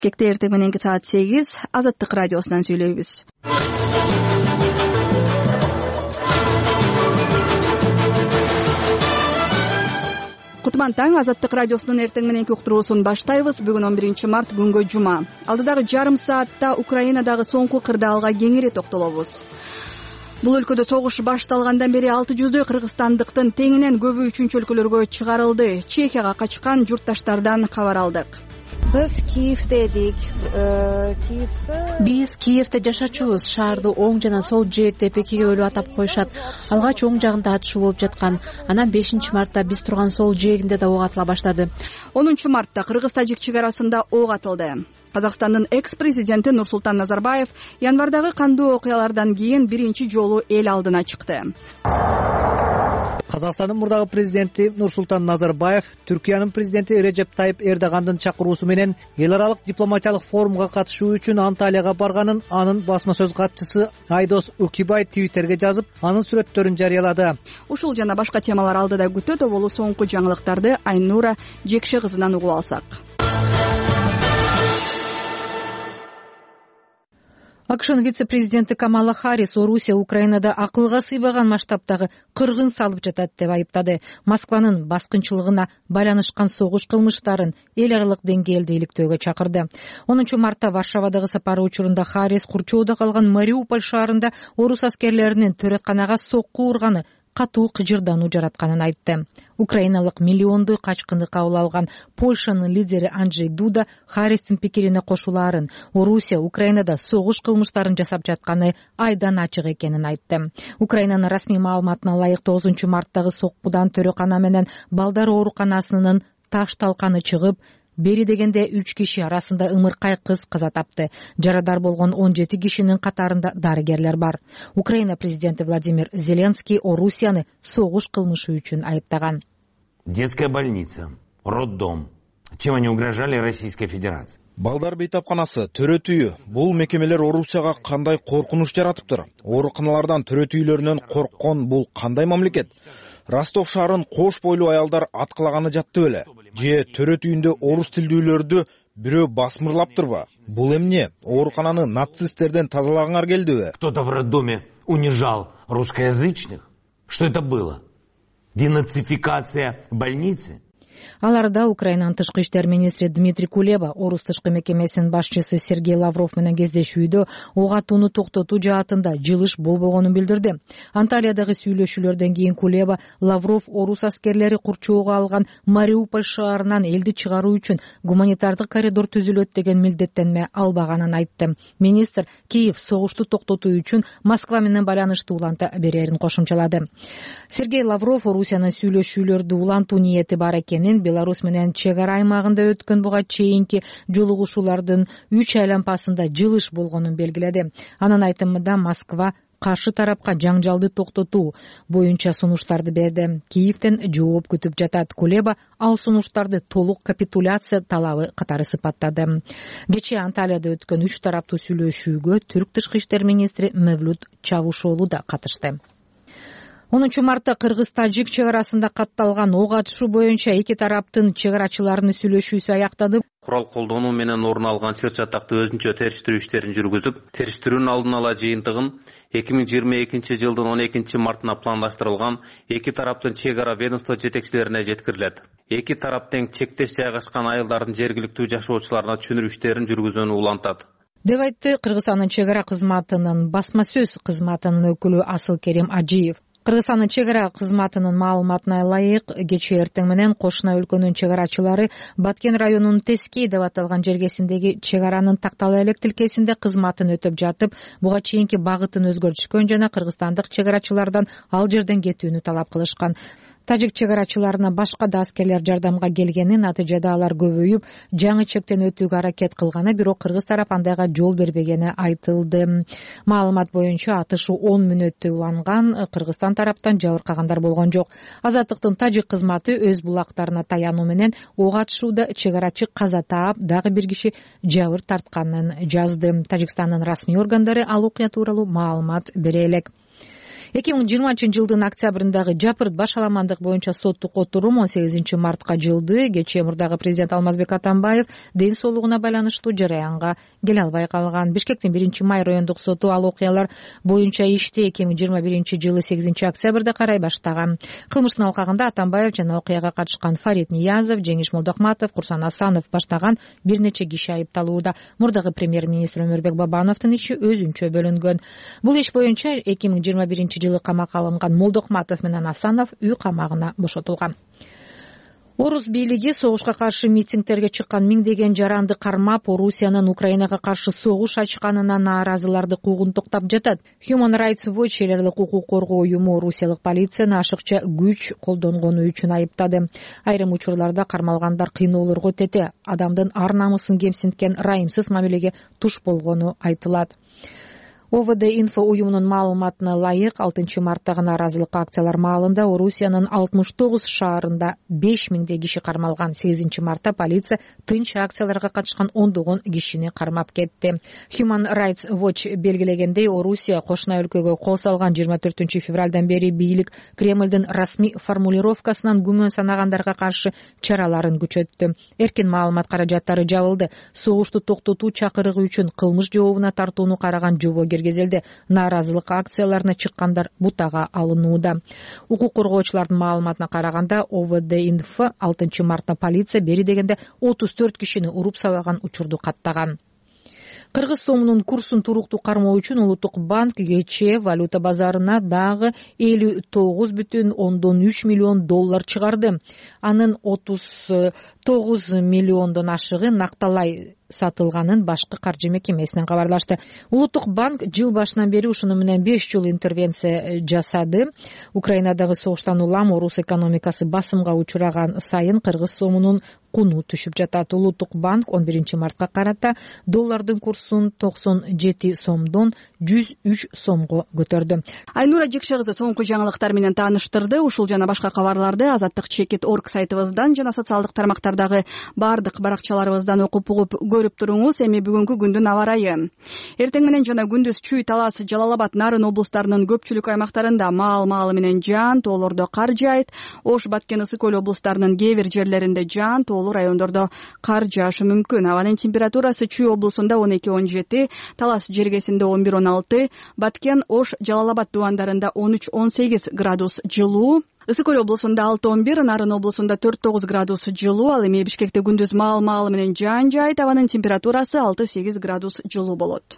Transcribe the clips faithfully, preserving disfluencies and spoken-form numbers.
Кекте эртең мененки саат сегиз Азаттык радиосунан сүйлөйбүз. Кутман таң, Азаттык радиосунун эртең мененки уктуруусун баштайбыз. Бүгүн он биринчи март, күнгө жума. Алдыдагы жарым саатта Украинадагы соңку кырдаалга кеңири токтолобуз. Бул өлкөдө согуш башталгандан бери алты жүздөй кыргызстандыктын теңинен көбү үчүнчү өлкөлөргө чыгарылды. Чехияга качкан журтташтардан кабар алдык. Биз Киевде эдик. Киевде Биз Киевде жашачубуз. Шаарды оң жана сол жээкте Пекиге өлүп атап коюшат. Алгач оң жагында атышуу болуп жаткан. Анан бешинчи мартта биз турган сол жээгинде да ок атыла баштады. онунчу мартта Кыргыз-Тажик чек арасында ок атылды. Казакстандын экс-президенти Нурсултан Назарбаев январдагы кандуу окуялардан кийин биринчи жолу эл алдына чыкты. Казакстандын мурдагы президенти Нурсултан Назарбаев Түркиянын президенти Режеп Тайип Эрдогандын чакыруусу менен эл аралык дипломатиялык форумга катышуу үчүн Анталияга барганын анын басма сөз катчысы Айдос Укибай Твиттерге жазып, анын сүрөттөрүн жарыялады. Ушул жана башка темалар алдыда күтөт. Болу соңку жаңылыктарды Айнура Жекше кызынан угуп алсак. АКШнын вице-президенти Камала Харрис Орусия Украинада акылга сыйбаган масштабтагы кыргын салып жатат деп айыптады. Москванын баскынчылыгына байланышкан согуш кылмыштарын эл аралык деңгээлде иликтөөгө чакырды. онунчу мартта Варшавадагы сапары учурунда Харрис курчоодо калган Мариуполь шаарында орус аскерлеринин төрөтканага сокку урганы катуу кыжырдануу жаратканын айтты. Украиналык миллиондой качкынды кабыл алган Польшанын лидери Анджей Дуда Харристин пикирине кошулаарын Орусия Украинада согуш кылмыштарын жасап жатканы айдан ачык экенин айтты. Украинанын расмий маалыматына ылайык тогузунчу марттагы соккудан төрөкана менен балдар ооруканасынын таш талканы чыгып, бери дегенде үч киши арасында ымыркай кыз каза тапты. Жарадар болгон он жети кишинин катарында дарыгерлер бар. Украина президенти Владимир Зеленский Орусияны согуш кылмышы үчүн айыптаган. Детская больница, роддом. Чем они угрожали Российской Федерации? Балдар бейтапканасы, төрөт үйү. Бул мекемелер Орусияга кандай коркунуч жаратыптыр? Ооруканалардан төрөт үйлөрүнөн корккон бул кандай мамлекет? Ростов шаарын кош бойлуу аялдар аткылаганы жатты беле? Же төрөт үйүндө орус тилдүүлөрдү бирөө басмырлаптырбы? Бул эмне? Оорукананы нацисттерден тазалагаңар келдиби? Кто-то в роддоме унижал русскоязычных? Что это было? Денацификация больницы? Аларда Украинанын тышкы иштер министри Дмитрий Кулеба орус тышкы мекемесинин башчысы Сергей Лавров менен кездешүүдө ок атууну токтотуу жаатында жылыш болбогонун билдирди. Анталиядагы сүйлөшүүлөрдөн кийин Кулеба Лавров орус аскерлери курчоого алган Мариуполь шаарынан элди чыгаруу үчүн гуманитардык коридор түзүлөт деген милдеттенме албаганын айтты. Министр Киев согушту токтотуу үчүн Москва менен байланышты уланта берерин кошумчалады. Сергей Лавров Орусиянын сүйлөшүүлөрдү улантуу ниети бар экенин, Беларусь менен чек ара аймагында өткөн буга чейинки жолугушуулардын үч айлампасында жылыш болгонун белгиледи. Анын айтымында Москва каршы тарапка жаңжалды токтотуу боюнча сунуштарды берди. Киевден жооп күтүп жатат. Кулеба ал сунуштарды толук капитуляция талабы катары сыпаттады. Кечээ Анталияда өткөн үч тараптуу сүйлөшүүгө түрк тышкы иштер министри Мевлют Чавушоğlu да катышты. онунчу мартта Кыргыз-Тажик чек арасында катталган ок атышуу боюнча эки тараптын чек арачыларынын сүйлөшүүсү аяктады. Курал колдонуу менен орун алган сыр чатакты өзүнчө териштирүү иштерин жүргүзүп, териштирүүнүн алдын ала жыйынтыгын эки миң жыйырма экинчи жылдын он экинчи мартына пландаштырылган эки тараптын чек ара ведомство жетекчилерине жеткирилет. Эки тарап тең чектеш жайгашкан айылдардын жергиликтүү жашоочуларына түшүнүрүү иштерин жүргүзүүнү улантат деп айтты Кыргызстандын чек ара кызматынын басма сөз кызматынын өкүлү Асылкерим Ажиев. Кыргызстандын чек ара кызматынын маалыматына ылайык, кечээ эртең менен кошуна өлкөнүн чек арачылары Баткен районунун Тескей деп аталган жергесиндеги чек аранын тактала элек тилкесинде кызматын өтөп жатып, буга чейинки багытын өзгөртүшкөн жана кыргызстандык чек арачылардан ал жерден кетүүнү талап кылышкан. Тажик чек арачыларына башка да аскерлер жардамга келгени, натыйжада алар көбөйүп, жаңы чектен өтүүгө аракет кылганы, бирок кыргыз тарап андайга жол бербегени айтылды. Маалымат боюнча атышуу он мүнөттө уланган, Кыргызстан тараптан жабыркагандар болгон жок. Азаттыктын тажик кызматы өз булактарына таянуу менен ок атышууда чек арачы каза таап, дагы бир киши жабыр тартканын жазды. Тажикстандын расмий органдары ал окуя тууралуу маалымат бере элек. эки миң жыйырманчы жылдын октябрындагы жапырт башаламандык боюнча соттук отурум он сегизинчи мартка жылды. Кечээ мурдагы президент Алмазбек Атамбаев ден соолугуна байланыштуу жараянга келе албай калган. Бишкектин биринчи май райондук соту ал окуялар боюнча ишти эки миң жыйырма биринчи жылы сегизинчи октябрда карай баштаган. Кылмыштын алкагында Атамбаев жана окуяга катышкан Фарид Ниязов, Жеңиш Молдохматов, Курсан Асанов баштаган бир нече киши айыпталууда. Мурдагы премьер-министр Өмүрбек Бабановдун иши өзүнчө бөлүнгөн. Бул иш боюнча эки миң жыйырма биринчи жылы камакка алынган Молдохматов менен Асанов үй камагына бошотулган. Орус бийлиги согушка каршы митингтерге чыккан миңдеген жаранды кармап, Орусиянын Украинага каршы согуш ачканына нааразыларды куугун токтоп жатат. Human Rights Watch элерлик укук коргоо уюму орусиялык полицияны ашыкча күч колдонгону үчүн айыптады. Айрым учурларда кармалгандар кыйноолорго тете, адамдын ар намысын кемсинткен райымсыз мамилеге туш болгону айтылат. ОВД инфо уюмунун маалыматына ылайык алтынчы марттагы нааразылык акциялар маалында Орусиянын алтымыш тогуз шаарында беш миңдей киши кармалган. сегизинчи мартта полиция тынч акцияларга катышкан ондогон кишини кармап кетти. Human Rights Watch белгилегендей, Орусия кошуна өлкөгө кол салган жыйырма төртүнчү февралдан бери бийлик Кремлдин расмий формулировкасынан күмөн санагандарга каршы чараларын күчөттү. Эркин маалымат каражаттары жабылды. Согушту токтотуу чакырыгы үчүн кылмыш жообуна тартууну караган жобо кезелде нааразылык акцияларына чыккандар бутага алынууда. Укук коргоочулардын маалыматына караганда ОВД инфо алтынчы мартта полиция бери дегенде отуз төрт кишини уруп сабаган учурду каттаган. Кыргыз сомунун курсун туруктуу кармоо үчүн Улуттук банк кечээ валюта базарына дагы элүү тогуз бүтүн ондон үч миллион доллар чыгарды. Анын отуз тогуз миллиондон ашыгы накталай сатылганын башкы каржы мекемесинен кабарлашты. Улуттук банк жыл башынан бери ушуну менен беш жыл интервенция жасады. Украинадагы согуштан улам орус экономикасы басымга учураган сайын кыргыз сомунун куну түшүп жатат. Улуттук банк он биринчи мартка карата доллардын курсун токсон жети сомдон жүз үч сомго көтөрдү. Айнура Жекше кызы соңку жаңылыктар менен тааныштырды. Ушул жана башка кабарларды азаттык чекит точка орг сайтыбыздан жана социалдык тармактардагы бардык баракчаларыбыздан окуп угуп көрүп туруңуз. Эми бүгүнкү күндүн аба ырайы. Эртең менен жана күндүз Чүй, Талас, Жалал Абад, Нарын облустарынын көпчүлүк аймактарында маал-маалы менен жаан, тоолордо кар жаайт. Ош, Баткен, Ысык көл облустарынын кээ бир жерлеринде жаан, тоолуу райондордо кар жаашы мүмкүн. Абанын температурасы Чүй облусунда он эки он жети, Талас жергесинде он бир он алты, Баткен, Ош, Жалал Абад дубандарында он үч он сегиз градус жылуу. Ысык көл облусунда алты он бир, Нарын облусунда төрт тогуз градус жылуу. Ал эми Бишкекте күндүз маал-маалы менен жаан жаайт. Абанын температурасы алты сегиз градус жылуу болот.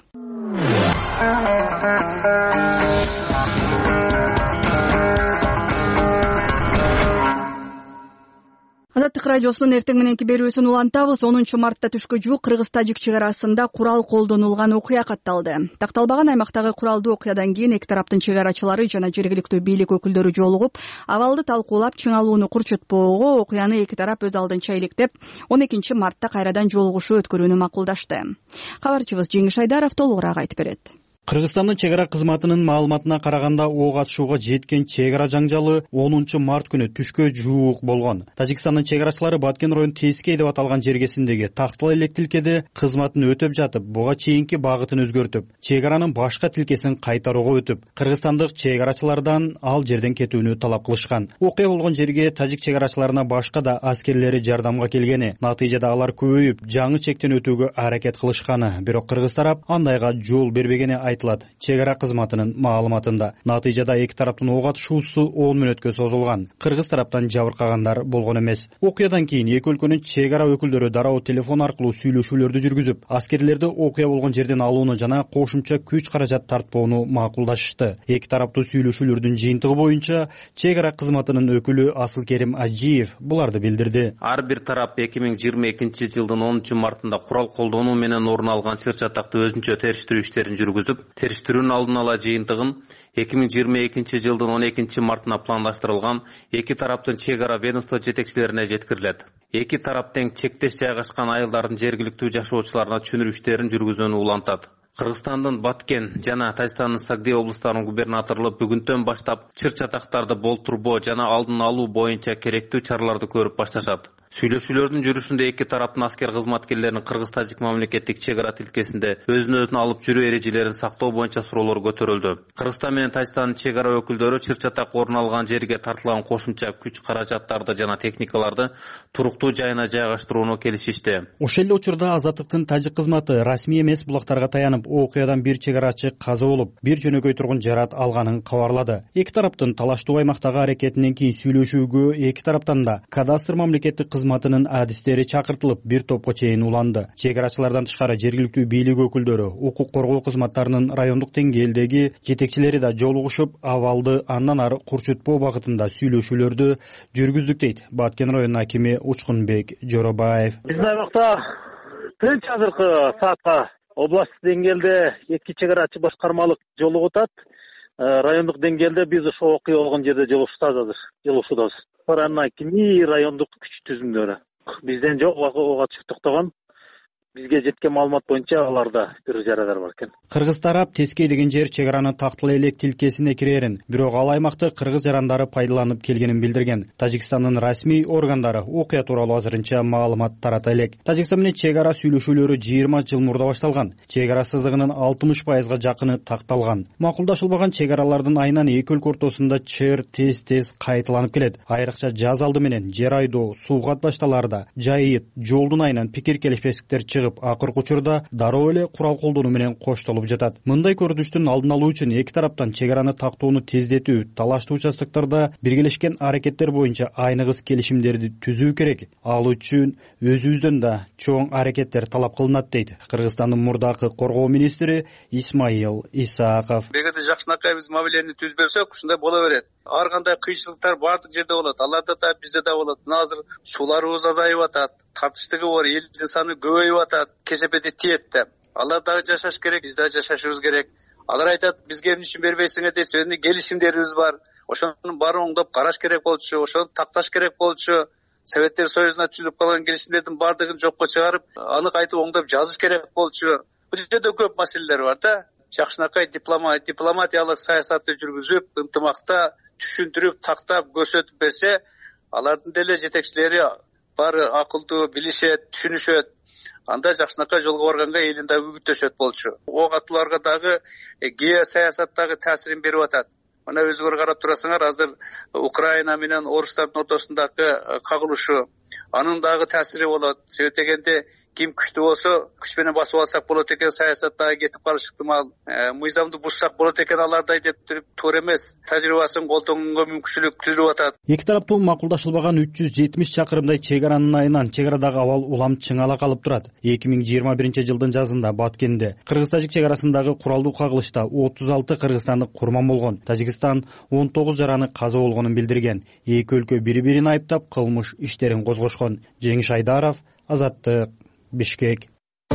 Азаттык радиосунун эртең мененки берүүсүн улантабыз. онунчу мартта түшкө жуук Кыргыз-Тажик чек арасында курал колдонулган окуя катталды. Такталбаган аймактагы куралдуу окуядан кийин эки тараптын чек арачылары жана жергиликтүү бийлик өкүлдөрү жолугуп, абалды талкуулап, чыңалууну курчутпоого, окуяны эки тарап өз алдынча иликтеп, он экинчи мартта кайрадан жолугушуу өткөрүүнү макулдашты. Кабарчыбыз Жеңиш Айдаров толугураак айтып берет. Кыргызстандын чек ара кызматынын маалыматына караганда ок атышууга жеткен чек ара жаңжалы онунчу март күнү түшкө жуук болгон. Тажикстандын чек арачылары Баткен район Тескей деп аталган жергесиндеги Тактал элек тилкеде кызматын өтөп жатып, буга чейинки багытын өзгөртүп, чек аранын башка тилкесин кайтарууга өтүп, кыргызстандык чек арачылардан ал жерден кетүүнү талап кылышкан. Окуя болгон жерге тажик чек арачыларына башка да аскерлери жардамга келгени, натыйжада алар көбөйүп, жаңы чектен өтүүгө аракет кылышканы, бирок кыргыз тарап андайга жол бербегени айтылат чек ара кызматынын маалыматында. Натыйжада эки тараптын ок атышуусу он мүнөткө созулган. Кыргыз тараптан жабыркагандар болгон эмес. Окуядан кийин эки өлкөнүн чек ара өкүлдөрү дароо телефон аркылуу сүйлөшүүлөрдү жүргүзүп, аскерлерди окуя болгон жерден алууну жана кошумча күч каражат тартпоону макулдашышты. Эки тараптуу сүйлөшүүлөрдүн жыйынтыгы боюнча чек ара кызматынын өкүлү Асылкерим Ажиев буларды билдирди. Ар бир тарап эки миң жыйырма экинчи жылдын онунчу мартында курал колдонуу менен орун алган сыр чатакты өзүнчө териштирүү иштерин жүргүзүп, териштирүүнүн алдын ала жыйынтыгын эки миң жыйырма экинчи жылдын он экинчи мартына пландаштырылган эки тараптын чек ара ведомство жетекчилерине жеткирилет. Эки тарап тең чектеш жайгашкан айылдардын жергиликтүү жашоочуларына түшүнүрүү иштерин жүргүзүүнү улантат. Кыргызстандын Баткен жана Тажикстандын Сагдей облустарынын губернаторлугу бүгүндөн баштап чыр чатактарды болтурбоо жана алдын алуу боюнча керектүү чараларды көрүп башташат. Сүйлөшүүлөрдүн жүрүшүндө эки тараптын аскер кызматкерлеринин кыргыз-тажик мамлекеттик чек ара тилкесинде өзүн өзүн алып жүрүү эрежелерин сактоо боюнча суроолор көтөрүлдү. Кыргызстан менен Тажикстандын чек ара өкүлдөрү чыр чатак орун алган жерге тартылган кошумча күч каражаттарды жана техникаларды туруктуу жайына жайгаштырууну келишишти. Ошол эле учурда Азаттыктын тажик кызматы расмий эмес булактарга таянып, окуядан бир чек арачы каза болуп, бир жөнөкөй тургун жарат алганын кабарлады. Эки тараптын талаштуу аймактагы аракетинен кийин сүйлөшүүгө эки тараптан да кадастр мамлекеттик кызматынын адистери чакыртылып, бир топко чейин уланды. Чек арачылардан тышкары жергиликтүү бийлик өкүлдөрү, укук коргоо кызматтарынын райондук деңгээлдеги жетекчилери да жолугушуп, абалды андан ары курчутпоо багытында сүйлөшүүлөрдү жүргүздүк дейт Баткен районунун акими Учкунбек Жоробаев. Биздин аймакта тынч азыркы саатка областтык деңгээлде эки чек арачы башкармалык жолугуп атат. Райондук деңгээлде биз ошо окуя болгон жерде жолугушабыз. Жолугушабыз. Андан кийин райондук күч түзүмдөрү бизден жок, ого чык токтогон. Бизге жеткен маалымат боюнча аларда бир жарадар бар экен. Кыргыз тарап Тескей деген жер чек араны тактылы элек тилкесине кирерин, бирок ал аймакты кыргыз жарандары пайдаланып келгенин билдирген. Тажикстандын расмий органдары окуя тууралуу азырынча маалымат тарата элек. Тажикстан менен чек ара сүйлөшүүлөрү жыйырма жыл мурда башталган. Чек ара сызыгынын алтымыш пайызга жакыны такталган. Макулдашылбаган чек аралардын айынан эки өлкө ортосунда чыр тез-тез кайталанып келет. Айрыкча жаз алды менен жер айдоо, суу катбашталарда, жайыт, жолдун айынан пикир келишпестиктер акыркы учурда дароо эле курал колдонуу менен коштолуп жатат. Мындай көрүнүштүн алдын алуу үчүн эки тараптан чек араны тактоону тездетүү, талаштуу участокторда биргелешкен аракеттер боюнча айныгыс келишимдерди түзүү керек. Ал үчүн өзүбүздөн да чоң аракеттер талап кылынат дейт Кыргызстандын мурдакы коргоо министри Исмаил Исаков. Эгерде жакшынакай биз мамилени түзбөсөк, ушундай боло берет. Ар кандай кыйынчылыктар баардык жерде болот. Аларда да бизде да болот. Мына азыр сууларыбыз азайып атат, тартыштыгы бар, элдин саны көбөйүп атат, кесепети тиет да. Алар дагы жашаш керек, биз да жашашыбыз керек. Алар айтат, бизге эмне үчүн бербейсиңер десе, эми келишимдерибиз бар. Ошонун баарын оңдоп караш керек болчу, ошону такташ керек болчу. Советтер Союзуна түзүлүп калган келишимдердин баардыгын жокко чыгарып, анык айтып оңдоп жазыш керек болчу. Бул жерде көп маселелер бар да. Жакшынакай дипломатиялык саясатты жүргүзүп, ынтымакта түшүндүрүп, тактап, көрсөтүп берсе, алардын деле жетекчилери баары акылдуу, билишет, түшүнүшөт. Анда жакшынакай жолго барганга элин дагы үгүттөшөт болчу. Ок атууларга дагы геосаясаттагы таасирин берип атат. Мына өзүңөр карап турасыңар, азыр Украина менен орустардын ортосундагы кагылышы, анын дагы таасири болот. Себеп дегенде ким күчтүү болсо, күч менен басып алсак болот экен, саясаттагы кетип калыш ыктымал. Мыйзамды бузсак болот экен алардай деп туруп туура эмес. Тажрыйбасын колдонгонго мүмкүнчүлүк түзүлүп атат. Эки тараптуу макулдашылбаган үч жүз жетимиш чакырымдай чек аранын айынан чек арадагы абал улам чыңала калып турат. эки миң жыйырма биринчи жылдын жазында Баткенде кыргыз-тажик чек арасындагы куралдуу кагылышта отуз алты кыргызстандык курман болгон. Тажикстан он тогуз жараны каза болгонун билдирген. Эки өлкө бири-бирин айыптап кылмыш иштерин козгошкон. Жеңиш Айдаров, Азаттык, Бишкек.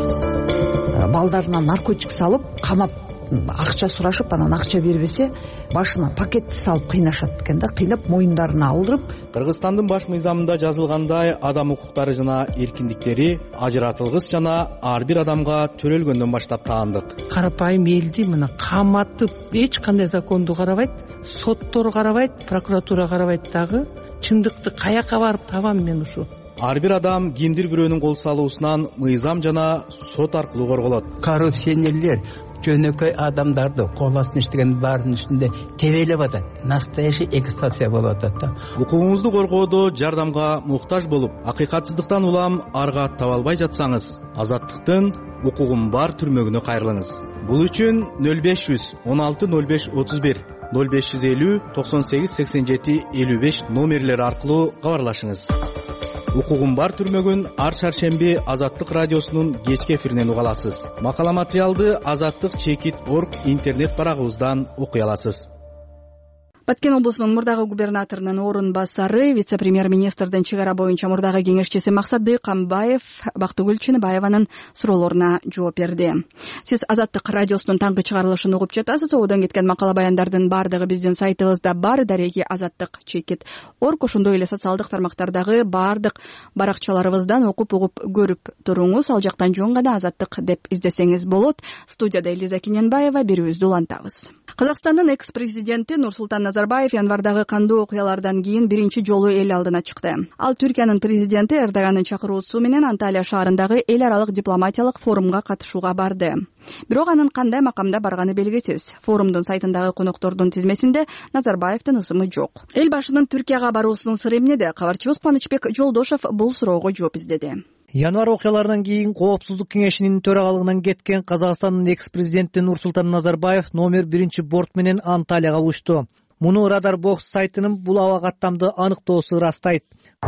Балдарына наркотик салып, камап, акча сурашып, анан акча бербесе, башына пакетти салып кыйнашат экен да, кыйнап моюндарына алдырып. Кыргызстандын баш мыйзамында жазылгандай, адам укуктары жана эркиндиктери ажыратылгыс жана ар бир адамга төрөлгөндөн баштап таандык. Карапайым элди мына каматып, эч кандай законду карабайт, соттор карабайт, прокуратура карабайт дагы. Чындыкты каяка барып табам мен ушу? Ар бир адам кимдир бирөөнүн кол салуусунан мыйзам жана сот аркылуу корголот. Коррупционерлер жөнөкөй адамдарды кол астына иштеген баарынын үстүндө тебелеп атат. Настоящий эксплуатация болуп атат да. Укугуңузду коргоодо жардамга муктаж болуп, акыйкатсыздыктан улам арга таба албай жатсаңыз, Азаттыктын укугум бар түрмөгүнө кайрылыңыз. Бул үчүн нөл беш жүз он алты нөл беш отуз бир, нөл беш жүз элүү токсон сегиз сексен жети элүү беш номерлери аркылуу кабарлашыңыз. Укугум бар түрмөгүн ар шаршемби Азаттык радиосунун кечки эфиринен уга аласыз. Макала материалды азаттык чекит точка орг интернет барагыбыздан окуй аласыз. Баткен облусунун мурдагы губернаторунун орун басары, вице-премьер-министрдин чек ара боюнча мурдагы кеңешчиси Максат Дыйканбаев Бактыгүл Чыныбаеванын суроолоруна жооп берди. Сиз Азаттык радиосунун таңкы чыгарылышын угуп жатасыз. Одан кеткен макала баяндардын баардыгы биздин сайтыбызда бар. Дареги азаттык чекит точка орг. Ошондой эле социалдык тармактардагы баардык баракчаларыбыздан окуп угуп көрүп туруңуз. Ал жактан жөн гана Азаттык деп издесеңиз болот. Студияда Элиза Кененбаева, берүүбүздү улантабыз. Казакстандын экс президенти Нурсултан Назарбаев январдагы кандуу окуялардан кийин биринчи жолу эл алдына чыкты. Ал Түркиянын президенти Эрдогандын чакыруусу менен Анталия шаарындагы эл аралык дипломатиялык форумга катышууга барды. Бирок анын кандай макамда барганы белгисиз. Форумдун сайтындагы коноктордун тизмесинде Назарбаевдин ысымы жок. Эл башынын Түркияга баруусунун сыры эмнеде? Кабарчыбыз Кубанычбек Жолдошов бул суроого жооп издеди. Январь окуяларынан кийин Коопсуздук кеңешинин төрагалыгынан кеткен Казакстандын экс-президенти Нурсултан Назарбаев номер биринчи борт менен Анталияга учту. Муну Радар Бокс сайтынын бул аба каттамды аныктоосу ырастайт.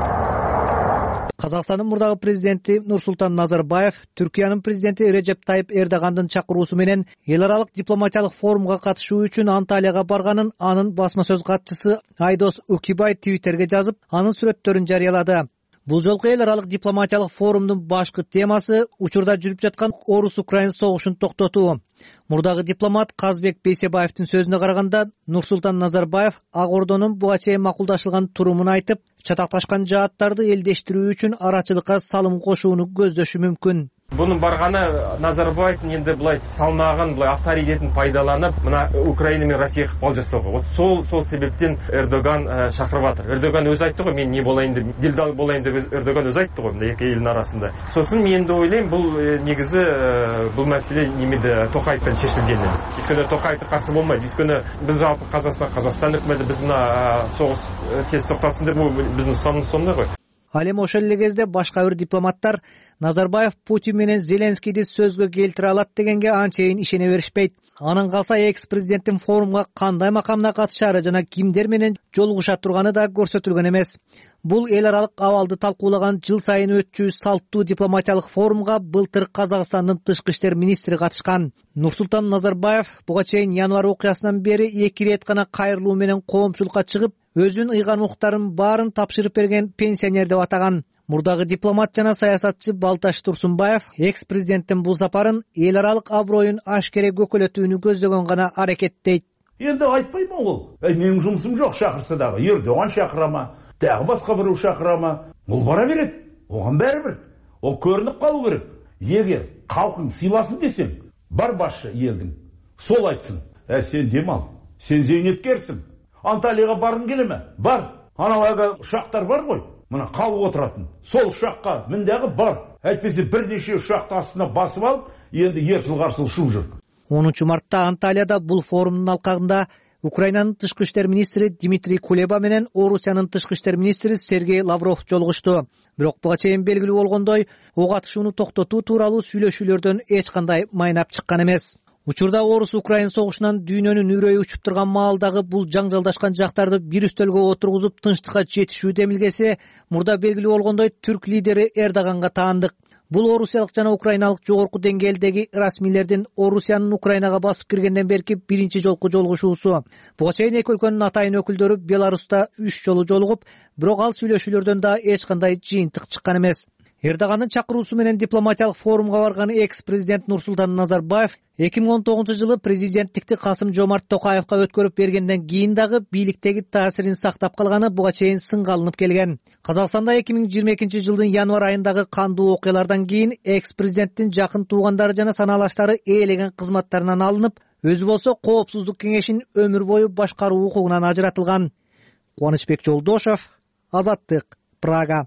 Казакстандын мурдагы президенти Нурсултан Назарбаев Түркиянын президенти Режеп Тайип Эрдогандын чакыруусу менен эл аралык дипломатиялык форумга катышуу үчүн Анталияга барганын анын басма сөз катчысы Айдос Укибай Твиттерге жазып, анын сүрөттөрүн жарыялады. Бул жолку эл аралык дипломатиялык форумдун башкы темасы учурда жүрүп жаткан Орус-Украин согушун токтотуу. Мурдагы дипломат Казбек Бейсебаевдин сөзүнө караганда, Нурсултан Назарбаев Ак Ордонун буга чейин макулдашылган турумун айтып, чатакташкан жааттарды элдештирүү үчүн арачылыкка салым кошууну көздөшү мүмкүн. Бунун барганы Назарбаевдин энди булай салмагын, булай авторитетин пайдаланып, мына Украина менен Россия кылпал жасоого. Вот сол сол себептен Эрдоган чакырып атыр. Эрдоган өзү айтты го, мен не болайын деп, дилдал болайын деп Эрдоган өзү айтты го, эки элдин арасында. Сосын мен да ойлойм, бул негизи бул маселе немеде Токаевден чечилгени. Өйткөнү Токаев каршы болмойт. Өйткөнү биз жалпы Казакстан, Казакстан өкмөтү биз мына согуш тез токтасын деп бул биздин устанымыз сонда го. Ал эми ошол эле кезде башка бир дипломаттар Назарбаев Путин менен Зеленскийди сөзгө келтире алат дегенге анчейин ишене беришпейт. Анын калса экс-президенттин форумга кандай макамда катышары жана кимдер менен жолугуша турганы да көрсөтүлгөн эмес. Бул эл аралык абалды талкуулаган жыл сайын өтчү салттуу дипломатиялык форумга былтыр Казакстандын тышкы иштер министри катышкан. Нурсултан Назарбаев буга чейин январь окуясынан бери эки ирет гана кайрылуу менен коомчулукка чыгып, өзүнүн ыйган уктарын баарын тапшырып берген пенсионер деп атаган. Мурдагы дипломат жана саясатчы Балташ Турсунбаев экс-президенттин бул сапарын эл аралык аброюн ашкере көкөлөтүүнү көздөгөн гана аракеттейт. Енді айтпаймын ол. Эй, менің жұмысым жоқ, шақырса дағы. Ердоған шақырама, тағы басқа біреу шақырама. Ол бара береді. Оған бәрібір. Ол көрініп қалу керек. Егер халқың сыйласын десең, бар басшы елдің. Сол айтсын. Ә, сен демал. Сен зейнеткерсің. Анталияға барғың келе ме? Бар. Аналарға ұшақтар бар ғой. Мына қалып отыратын. Сол ұшаққа міндағы бар. Әйтпесе бірнеше ұшақты астына басып алып, енді ерсіл-қарсыл шу жүр. онунчу мартта Анталияда бул форумдун алкагында Украинанын тышкы иштер министри Дмитрий Кулеба менен Орусиянын тышкы иштер министри Сергей Лавров жолугушту. Бирок буга чейин белгилүү болгондой, ок атышууну токтотуу тууралуу сүйлөшүүлөрдөн эч кандай майнап чыккан эмес. Учурда Орус-Украин согушунан дүйнөнүн үрөйү учуп турган маалдагы бул жаңжалдашкан жактарды бир үстөлгө отургузуп тынчтыкка жетишүү демилгеси мурда белгилүү болгондой түрк лидери Эрдоганга таандык. Бул орусиялык жана украиналык жогорку деңгээлдеги расмийлердин Орусиянын Украинага басып киргенден берки биринчи жолку жолугушуусу. Буга чейин эки өлкөнүн атайын өкүлдөрү Беларуста үч жолу жолугуп, бирок ал сүйлөшүүлөрдөн да эч кандай жыйынтык чыккан эмес. Эрдогандын чакыруусу менен дипломатиялык форумга барган экс-президент Нурсултан Назарбаев эки миң он тогузунчу жылы президенттикти Касым Жомарт Токаевга өткөрүп бергенден кийин дагы бийликтеги таасирин сактап калганы буга чейин сынга алынып келген. Казакстанда эки миң жыйырма экинчи жылдын январь айындагы кандуу окуялардан кийин экс-президенттин жакын туугандары жана санаалаштары ээлеген кызматтарынан алынып, өзү болсо Коопсуздук кеңешинин өмүр бою башкаруу укугунан ажыратылган. Кубанычбек Жолдошов, Азаттык, Прага.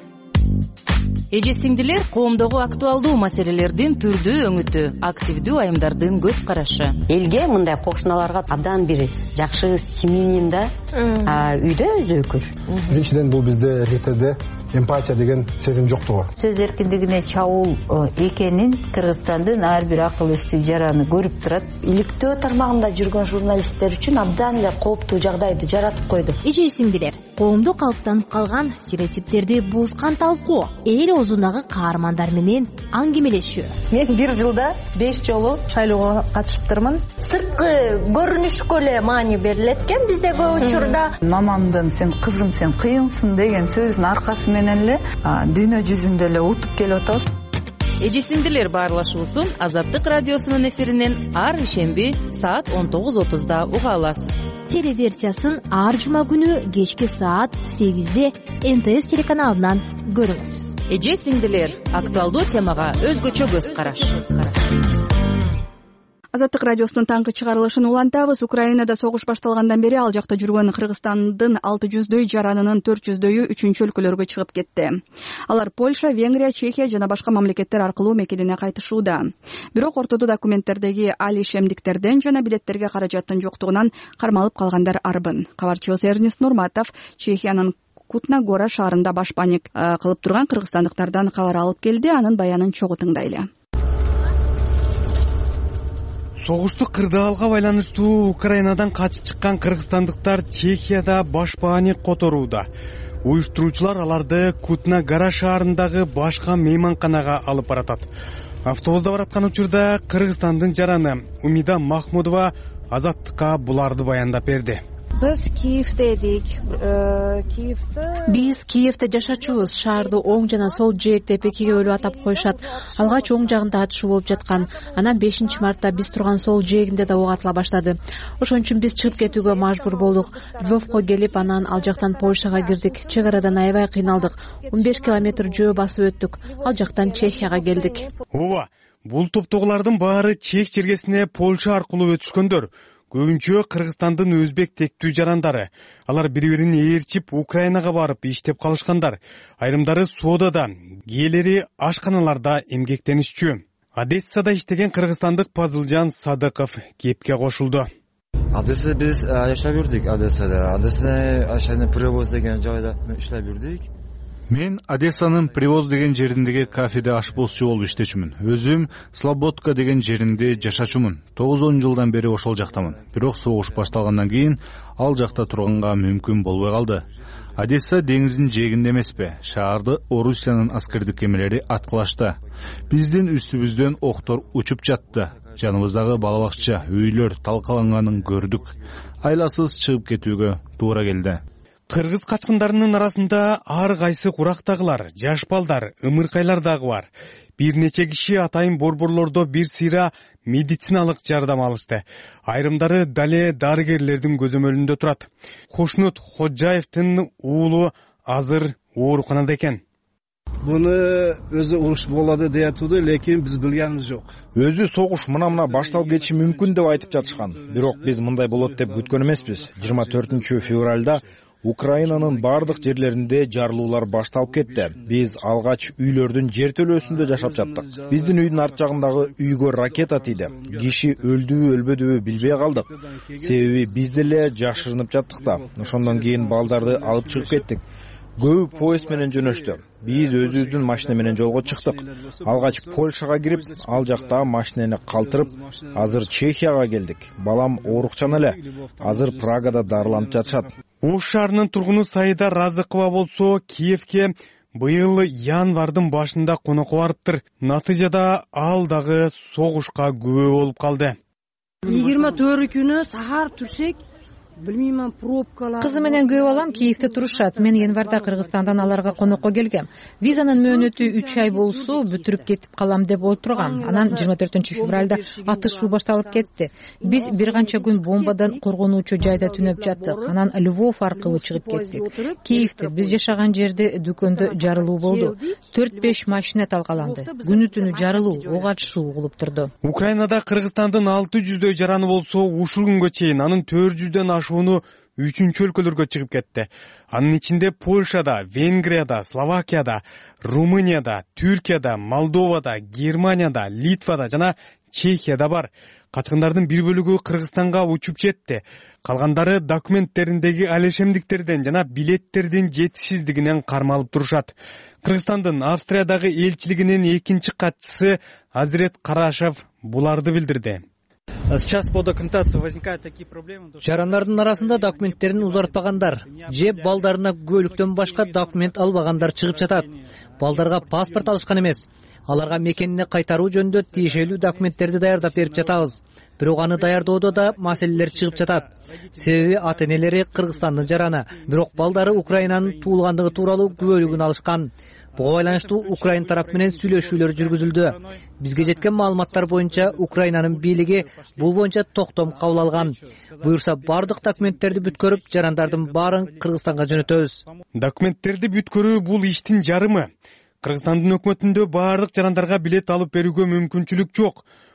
Эже сиңдилер, коомдогу актуалдуу маселелердин түрдүү өңүтү, активдүү айымдардын көз карашы. Элге мындай кошуналарга абдан бир жакшы семьянин да үйдө өзөкүр. Биринчиден бул бизде эркектерде эмпатия деген сезим жоктугу. Сөз эркиндигине чабуул экенин Кыргызстандын ар бир акыл эстүү жараны көрүп турат. Иликтөө тармагында жүргөн журналисттер үчүн абдан эле кооптуу жагдайды жаратып койду. Эже сиңдилер, коомдо калыптанып калган стереотиптерди бузган талкуу, эл оозундагы каармандар менен аңгемелешүү. Мен бир жылда беш жолу шайлоого катышыптырмын. Сырткы көрүнүшкө эле маани берилет экен бизде көп учурда. Мамамдын сен кызым сен кыйынсың деген сөзүнүн аркасы менен эле дүйнө жүзүндө эле утуп келип атабыз. Эже сиңдилер баарлашуусун Азаттык радиосунун эфиринен ар ишемби саат он тогуз отузда уга аласыз. Телеверсиясын ар жума күнү кечки саат сегизде эн тэ эс телеканалынан көрүңүз. Эже сиңдилер, актуалдуу темага өзгөчө көз караш. Азаттык радиосунун таңкы чыгарылышын улантабыз. Украинада согуш башталгандан бери ал жакта жүргөн Кыргызстандын алты жүздөй жаранынын төрт жүздөйү үчүнчү өлкөлөргө чыгып кетти. Алар Польша, Венгрия, Чехия жана башка мамлекеттер аркылуу мекенине кайтышууда. Бирок ортодо документтердеги алишемдиктерден жана билеттерге каражаттын жоктугунан кармалып калгандар арбын. Кабарчыбыз Эрнест Нурматов Чехиянын Кутна-Гора шаарында башпаник кылып турган кыргызстандыктардан кабар алып келди. Анын баянын чогуу тыңдайлы. Согуштук кырдаалга байланыштуу Украинадан качып чыккан кыргызстандыктар Чехияда башпаник которууда. Уюштуруучулар аларды Кутна-Гора шаарындагы башка мейманканага алып баратат. Автобуста бараткан учурда Кыргызстандын жараны Умида Махмудова Азаттыкка буларды баяндап берди. Биз Киевде эдик. Киевде Биз Киевде жашачубуз. Шаарды оң жана сол жээктеп экиге бөлүп атап коюшат. Алгач оң жагында атышуу болуп жаткан. Анан бешинчи мартта биз турган сол жээгинде да ок атыла баштады. Ошон үчүн биз чыгып кетүүгө мажбур болдук. Львовко келип, анан ал жактан Польшага кирдик. Чек арадан аябай кыйналдык. он беш километр жөө басып өттүк. Ал жактан Чехияга келдик. Ооба, бул топтогулардын баары чек чергесине Польша аркылуу өтүшкөндөр. Көбүнчө Кыргызстандын өзбек тектүү жарандары. Алар бири-бирин ээрчип Украинага барып иштеп калышкандар. Айрымдары соодада, кээleri ашканаларда эмгектенишчү. Одессада иштеген кыргызстандык Пазылжан Садыков кепке кошулду. Одесса биз жашап жүрдүк. Одессада Одесса ашаны Привоз деген жайда иштеп жүрдүк. Мен Одессанын Привоз деген жериндеги кафеде ашпозчу болуп иштечүмүн. Өзүм Слободка деген жеринде жашачумун. тогуз он жылдан бери ошол жактамын. Бирок согуш башталгандан кийин ал жакта турганга мүмкүн болбой калды. Одесса деңиздин жээгинде эмеспи? Шаарды Орусиянын аскердик кемелери аткылашты. Биздин үстүбүздөн октор учуп жатты. Жаныбыздагы бала бакча, үйлөр талкаланганын көрдүк. Айласыз чыгып кетүүгө туура келди. Кыргыз качкындарынын арасында ар кайсы курактагылар, жаш балдар, ымыркайлар дагы бар. Бир нече киши атайын борборлордо бир сыйра медициналык жардам алышты. Айрымдары дале дарыгерлердин көзөмөлүндө турат. Кушнут Ходжаевдин уулу азыр ооруканада экен. Буну өзү уруш болду деп атты, лекин биз билгенибиз жок. Өзү согуш мына-мына башталып кетиши мүмкүн деп айтып жатышкан. Бирок биз мындай болот деп күткөн эмеспиз. жыйырма төртүнчү февралда Украинанын бардык жерлеринде жарылуулар башталып кетти. Биз алгач үйлөрдүн жертөлөөсүндө жашап жаттык. Биздин үйдүн арт жагындагы үйгө ракета тийди. Киши өлдүбү, өлбөдүбү билбей калдык. Себеби биз деле жашырынып жаттык да. Ошондон кийин балдарды алып чыгып кеттик. Көбү поезд менен жөнөштү. Биз өзүбүздүн машина менен жолго чыктык. Алгач Польшага кирип, ал жакта машинени калтырып, азыр Чехияга келдик. Балам оорукчан эле. Азыр Прагада дарыланып жатышат. Ош шаарынын тургуну Саида Разыкова болсо, Киевке быйыл январдын башында конокко барыптыр. Натыйжада ал дагы согушка күбө болуп калды. yigirma to'rt күнү сахар турсек, билмеймин, пробкалар. Кызы менен күйөө балам Киевде турушат. Мен январда Кыргызстандан аларга конокко келгем. Визанын мөөнөтү үч ай болсо бүтүрүп кетип калам деп отургам. Анан жыйырма төртүнчү февралда атышуу башталып кетти. Биз бир канча күн бомбадан коргонуучу жайда түнөп жаттык. Анан Львов аркылуу чыгып кеттик. Киевде биз жашаган жерде дүкөндө жарылуу болду. төрт беш машина талкаланды. Күнү түнү жарылуу, ок атышуу угулуп турду. Украинада Кыргызстандын алты жүздөй жараны болсо, ушул күнгө чейин анын төрт жүздөн ашууну үчүнчү өлкөлөргө чыгып кетти. Анын ичинде Польшада, Венгрияда, Словакияда, Румынияда, Түркияда, Молдовада, Германияда, Литвада жана Чехияда бар. Качкындардын бир бөлүгү Кыргызстанга учуп жетти. Калгандары документтериндеги алешемдиктерден жана билеттердин жетишсиздигинен кармалып турушат. Кыргызстандын Австриядагы элчилигинин экинчи катчысы Азирет Карашев буларды билдирди. Сейчас по документации возникают такие проблемы. Жарандардын арасында документтерин узартпагандар, же балдарына күбөлүктөн башка документ албагандар чыгып жатат. Балдарга паспорт алышкан эмес. Аларга мекенине кайтаруу жөнүндө тиешелүү документтерди даярдап берип жатабыз. Бирок аны даярдоодо да маселелер чыгып жатат. Себеби ата-энелери Кыргызстандын жараны, бирок балдары Украинанын туулгандыгы тууралуу күбөлүгүн алышкан. Буга байланыштуу Украин тарап менен сүйлөшүүлөр жүргүзүлдү. Бизге жеткен маалыматтар боюнча Украинанын бийлиги бул боюнча токтом кабыл алган. Буюрса бардык документтерди бүткөрүп, жарандардын баарын Кыргызстанга жөнөтөбүз. Документтерди бүткөрүү бул иштин жарымы. Кыргызстандын өкмөтүндө бардык жарандарга билет алып берүүгө мүмкүнчүлүк жок.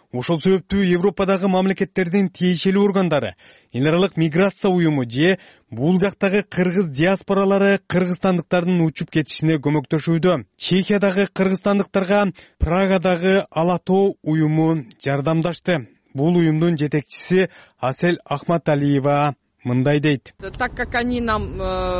Ошол себептүү Европадагы мамлекеттердин тиешелүү органдары, эл аралык миграция уюму же бул жактагы кыргыз диаспоралары кыргызстандыктардын учуп кетишине көмөктөшүүдө. Чехиядагы кыргызстандыктарга Прагадагы Алатоо уюму жардамдашты. Бул уюмдун жетекчиси Асел Ахматалиева мындай дейт. Так как они нам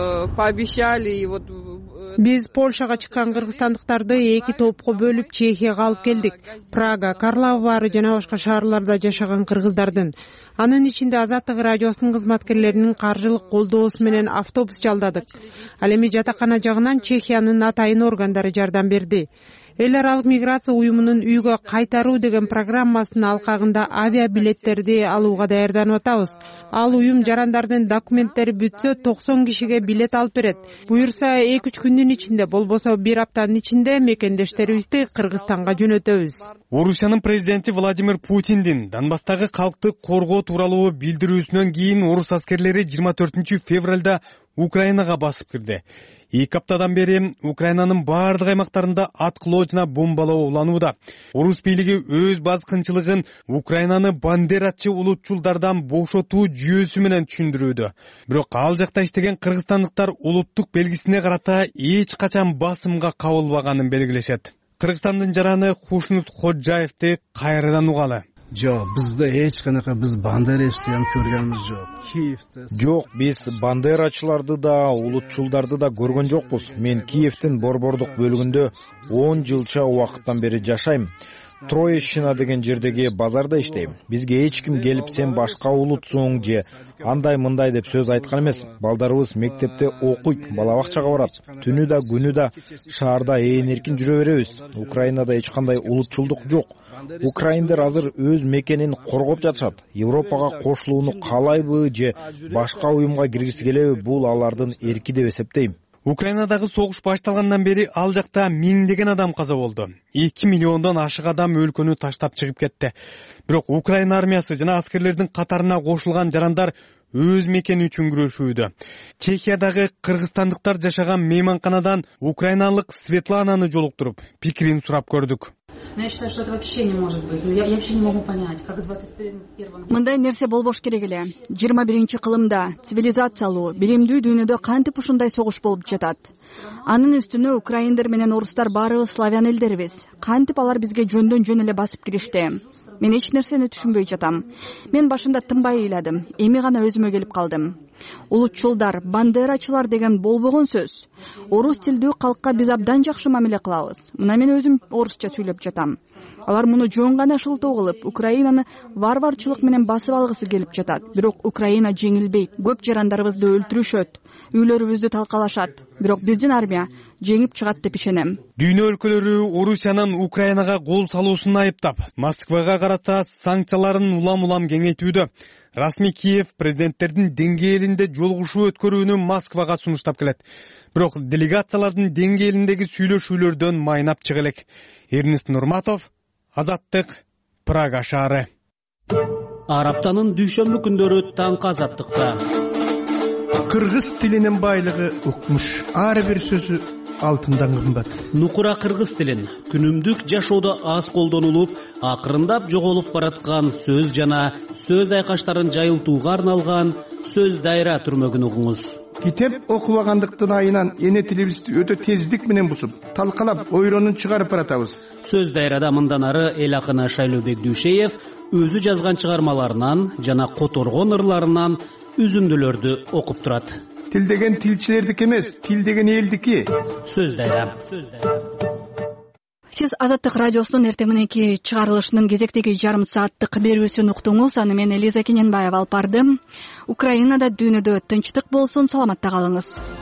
пообещали и вот биз Польшага чыккан кыргызстандыктарды эки топко бөлүп Чехияга алып келдик. Прага, Карлова баары жана башка шаарларда жашаган кыргыздардын. Анын ичинде Азаттык радиосунун кызматкерлеринин каржылык колдоосу менен автобус жалдадык. Ал эми жатакана жагынан Чехиянын атайын органдары жардам берди. Эл аралык миграция уюмунун үйгө кайтаруу деген программасынын алкагында авиа билеттерди алууга даярданып атабыз. Ал уюм жарандардын документтери бүтсө токсон кишиге билет алып берет. Буюрса эки үч күндүн ичинде, болбосо бир аптанын ичинде мекендештерибизди Кыргызстанга жөнөтөбүз. Орусиянын президенти Владимир Путиндин Донбасстагы калкты коргоо тууралуу билдирүүсүнөн кийин орус аскерлери жыйырма төртүнчү февралда Украинага басып кирди. Эки аптадан бери Украинанын бардык аймактарында аткылоо жана бомбалоо уланууда. Орус бийлиги өз баскынчылыгын Украинаны бандератчы улутчулдардан бошотуу жүйөсү менен түшүндүрүүдө. Бирок ал жакта иштеген кыргызстандыктар улуттук белгисине карата эч качан басымга кабылбаганын белгилешет. Кыргызстандын жараны Хушнут Ходжаевди кайрадан угалы. Жок, бизде эч канака биз бандеровцу ham көргөнүбүз жок. Киевде Жок, биз бандерачыларды да, улутчулдарды да көргөн жокпуз. Мен Киевдин борбордук бөлүгүндө он жылча убакыттан бери жашайм. Троещина деген жердеги базарда иштейм. Бизге эч ким келип сен башка улутсуң же андай мындай деп сөз айткан эмес. Балдарыбыз мектепте окуйт, бала бакчага барат. Түнү да күнү да шаарда ээн эркин жүрө беребиз. Украинада эч кандай улутчулдук жок. Украиндер азыр өз мекенин коргоп жатышат. Европага кошулууну каалайбы же башка уюмга киргиси келеби, бул алардын эрки деп эсептейм. Украинадагы согуш башталгандан бери ал жакта миңдеген адам каза болду. эки миллиондон ашык адам өлкөнү таштап чыгып кетти. Бирок Украина армиясы жана аскерлердин катарына кошулган жарандар өз мекени үчүн күрөшүүдө. Чехиядагы кыргызстандыктар жашаган мейманканадан украиналык Светлананы жолуктуруп, пикирин сурап көрдүк. Я считаю, что это вообще не может быть. Я, я вообще не могу понять, как в двадцать первом... Мындай нерсе болбош керек эле. жыйырма биринчи кылымда цивилизациялуу, билимдүү дүйнөдө кантип ушундай согуш болуп жатат? Анын үстүнө украиндер менен орустар баарыбыз славян элдерибиз. Кантип алар бизге жөндөн жөн эле басып киришти? Мен эч нерсени түшүнбөй жатам. Мен башында тынбай ыйладым. Эми гана өзүмө келип калдым. Улутчулдар, бандерачылар деген болбогон сөз. Орус тилдүү калкка биз абдан жакшы мамиле кылабыз. Мына мен өзүм орусча сүйлөп жатам. Алар муну жөн гана шылтоо кылып, Украинаны варварчылык менен басып алгысы келип жатат. Бирок Украина жеңилбейт. Көп жарандарыбызды өлтүрүшөт, үйлөрүбүздү талкалашат. Бирок биздин армия жеңип чыгат деп ишенем. Дүйнө өлкөлөрү Орусиянын Украинага кол салуусун айыптап, Москвага карата санкцияларын улам-улам кеңейтүүдө. Расмий Киев президенттердин деңгээлинде жолугушуу өткөрүүнү Москвага сунуштап келет. Бирок делегациялардын деңгээлиндеги сүйлөшүүлөрдөн майнап чыга элек. Эрнест Нурматов, Азаттык, Прага шаары. Ар аптанын дүйшөмбү күндөрү таңкы Азаттыкта. Кыргыз тилинин байлыгы укмуш. Ар бир сөзү алтындан кымбат. Нукура кыргыз тилин күнүмдүк жашоодо аз колдонулуп, акырындап жоголуп бараткан сөз жана сөз айкаштарын жайылтууга арналган сөз дайра түрмөгүн угуңуз. Китеп окубагандыктын айынан эне тилибизди өтө тездик менен бусуп, талкалап, ойронун чыгарып баратабыз. Сөз дайрада мындан ары эл акыны Шайлообек Дүйшеев өзү жазган чыгармаларынан жана которгон ырларынан үзүндүлөрдү окуп турат. Тил деген тилчилердики эмес, тил деген элдики. Сөз дайра. Сиз Азаттык радиосунун эртең мененки чыгарылышынын кезектеги жарым сааттык берүүсүн уктуңуз. Аны мен Элиза Кененбаева алып бардым. Украинада дүйнөдө тынчтык болсун, саламатта калыңыз.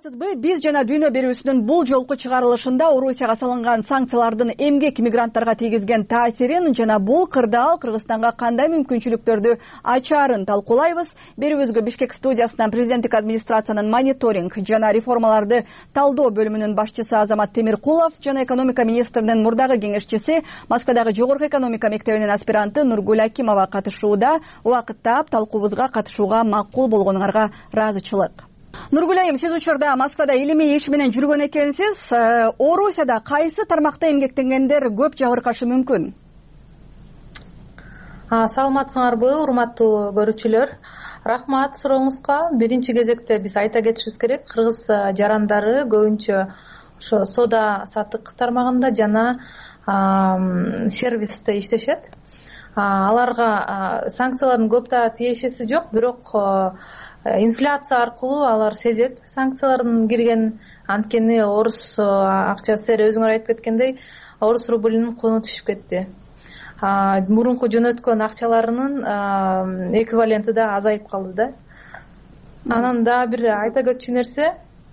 Урматсызбы, биз жана дүйнө берүүсүнүн бул жолку чыгарылышында Орусияга салынган санкциялардын эмгек мигранттарга тийгизген таасирин жана бул кырдаал Кыргызстанга кандай мүмкүнчүлүктөрдү ачаарын талкуулайбыз. Берүүбүзгө Бишкек студиясынан президенттик администрациянын мониторинг жана реформаларды талдоо бөлүмүнүн башчысы Азамат Темиркулов жана экономика министринин мурдагы кеңешчиси, Москвадагы жогорку экономика мектебинин аспиранты Нургуль Акимова катышууда. Убакыттап талкуубузга катышууга макул болгонуңарга ыраазычылык. Нургуль айым, сиз учурда Москвада илимий иш менен жүргөн экенсиз. Орусияда кайсы тармакта эмгектенгендер көп жабыркашы мүмкүн? Саламатсыңарбы, урматтуу көрүүчүлөр? Рахмат сурооңузга. Биринчи кезекте биз айта кетишибиз керек, кыргыз жарандары көбүнчө ошо соода саттык тармагында жана сервисте иштешет. Аларга санкциялардын көп да тиешеси жок, бирок инфляция аркылуу алар сезет санкциялардын кирген. Анткени орус акчасы, сиздер өзүңөр айтып кеткендей, орус рублинин кууну түшүп кетти. Мурунку жөнөткөн акчаларынын эквиваленти да азайып калды да. Анан да бир айта кетчү нерсе,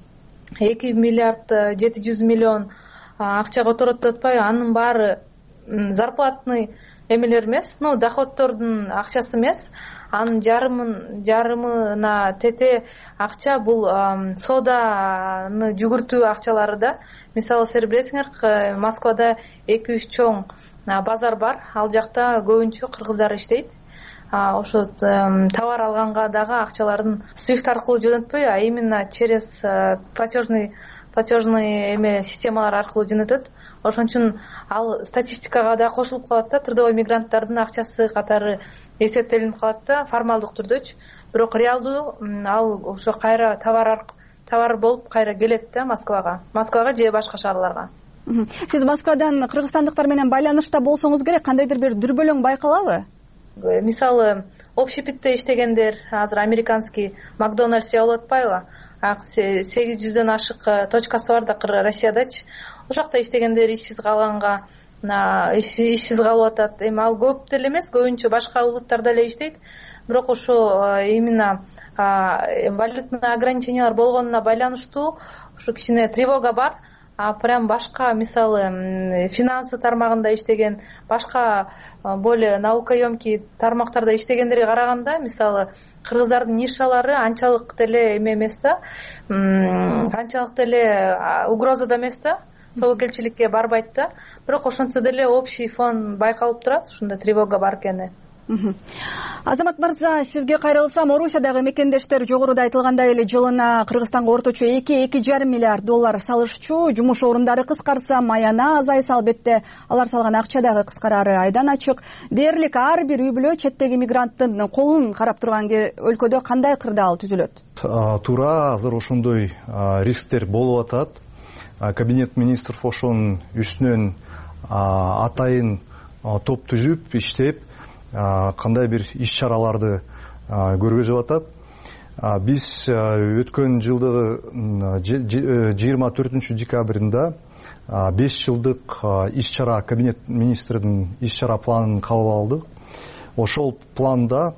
эки миллиард жети жүз миллион акча которот деп атпайбы? Анын баары зарплатный эмелер эмес, ну доходтордун акчасы эмес. Анын жарымын жарымына тете акча бул сооданы жүгүртүү акчалары да. Мисалы, сиздер билесиңер, Москвада эки үч чоң базар бар. Ал жакта көбүнчө кыргыздар иштейт. Ошо товар алганга дагы акчаларын свифт аркылуу жөнөтпөй, а именно через платежный платежный эме системалар аркылуу жөнөтөт. Ошон үчүн ал статистикага да кошулуп калат да, трудовой мигранттардын акчасы катары эсептелип калат да, формалдык түрдөчү. Бирок реалдуу ал ошо кайра товар товар болуп кайра келет да Москвага. Москвага же башка шаарларга. Сиз Москвадан кыргызстандыктар менен байланышта болсоңуз керек, кандайдыр бир дүрбөлөң байкалабы? Мисалы, общепитте иштегендер, азыр американский Макдональдс жеп атпайбы? сегиз жүздөн ашык точкасы бар да Россиядачы. Ошол жакта иштегендер ишсиз калганга, ишсиз калып атат. Эми ал көп деле эмес, көбүнчө башка улуттарда эле иштейт. Бирок ошо именно валютный ограничениялар болгонуна байланыштуу ушу кичине тревога бар. А прям башка, мисалы, финансы тармагында иштеген, башка более наукоемкий тармактарда иштегендерге караганда, мисалы, кыргыздардын нишалары анчалык деле эме эмес да, анчалык деле угрозада эмес да, тобокелчиликке барбайт да. Бирок ошентсе деле общий фон байкалып турат, ушундай тревога бар экени. Азамат мырза, сизге кайрылсам, Орусиядагы мекендештер жогоруда айтылгандай эле жылына Кыргызстанга орточо эки эки жарым миллиард доллар салышчу. Жумуш орундары кыскарса, маяна азайса, албетте алар салган акча дагы кыскарары айдан ачык. Дээрлик ар бир үй бүлө четтеги мигранттын колун карап турган өлкөдө кандай кырдаал түзүлөт? Туура, азыр ошондой рисктер болуп атат. Кабинет министров ошонун үстүнөн атайын топ түзүп, иштеп, кандай бир иш чараларды көргөзүп атат. Биз өткөн жылдыгы жыйырма төртүнчү декабрында беш жылдык иш чара, кабинет министринин иш чара планын кабыл алдык. Ошол планда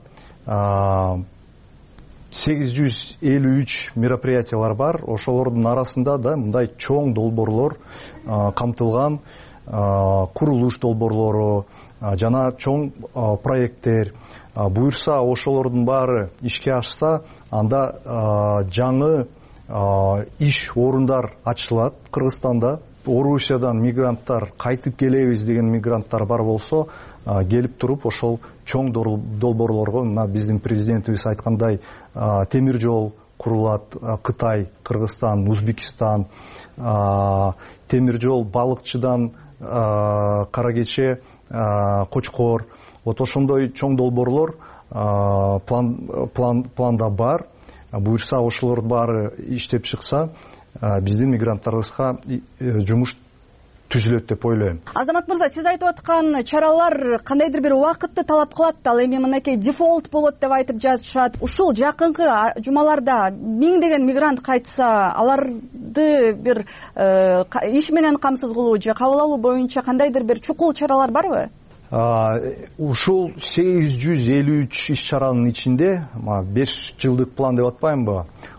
сегиз жүз элүү үч мероприятиялар бар. Ошолордун арасында да мындай чоң долбоорлор камтылган, курулуш долбоорлору жана чоң проекттер. Буюрса, ошолордун баары ишке ашса, анда жаңы иш орундар ачылат Кыргызстанда. Орусиядан мигранттар кайтып келебиз деген мигранттар бар болсо, келип туруп ошол чоң долбоорлорго, мына биздин президентибиз айткандай, темир жол курулат. Кытай, Кыргызстан, Узбекистан, темир жол балыкчыдан Кара Кече, Кочкор. Вот ошондой чоң долбоорлор план, план, планда бар. Буюрса, ошолор баары иштеп чыкса, биздин мигранттарыбызга жумуш түзүлөт деп ойлойм. Азамат мырза, сиз айтып аткан чаралар кандайдыр бир убакытты талап кылат да, ал эми мынакей дефолт болот деп айтып жатышат. Ушул жакынкы жумаларда миңдеген мигрант кайтса, аларды бир иш менен камсыз кылуу же кабыл алуу боюнча кандайдыр бир чукул чаралар барбы? Ушул сегиз жүз элүү үч иш чаранын ичинде беш жылдык план деп атпаймынбы?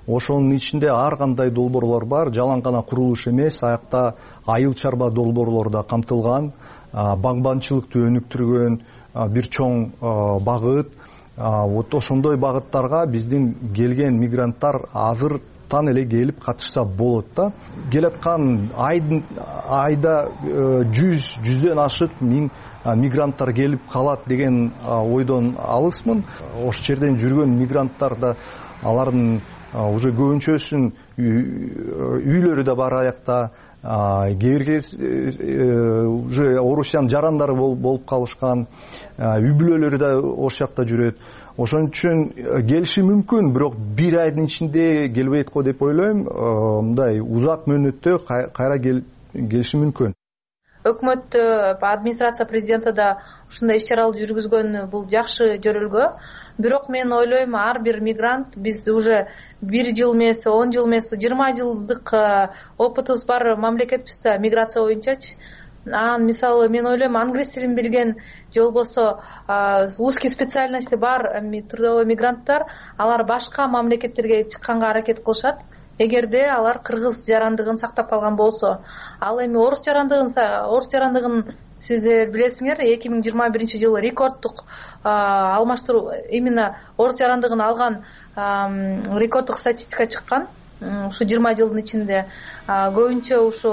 ошонун ичинде ар кандай долбоорлор бар, жалаң гана курулуш эмес, аякта айыл чарба долбоорлор да камтылган, багбанчылыкты өнүктүргөн бир чоң багыт. Вот ошондой багыттарга биздин келген мигранттар азыртан эле келип катышса болот да. Келаткан айда жүз жүздөн ашык миң мигранттар келип калат деген ойдон алысмын. Ошол жерден жүргөн мигранттар да алардын уже көбүнчөсүнүн үйлөрү да бар аякта, кээ бирки уже Орусиянын жарандары болуп калышкан, үй бүлөлөрү да ошол жакта жүрөт. Ошон үчүн келиши мүмкүн, бирок бир айдын ичинде келбейт го деп ойлойм. Мындай узак мөөнөттө кайра келиши мүмкүн. Өкмөттө, администрация президенти да ушундай иш-чараларды жүргүзгөн бул жакшы жөрөлгө. Бирок мен ойлойм, ар бир мигрант, биз уже бир жыл эмес, он жыл эмес, жыйырма жылдык опытыбыз бар мамлекетпиз да миграция боюнчачы. Анан мисалы мен ойлойм, англис тилин билген же болбосо узкий специальности бар трудовой мигранттар, алар башка мамлекеттерге чыкканга аракет кылышат, эгерде алар кыргыз жарандыгын сактап калган болсо. Ал эми орус жарандыгын орус жарандыгын сиз билесиңер, эки миң жыйырма биринчи жылы рекорддук алмаштыруу, именно орус жарандыгын алган рекорддук статистика чыккан. Ушу жыйырма жылдын ичинде көбүнчө ушу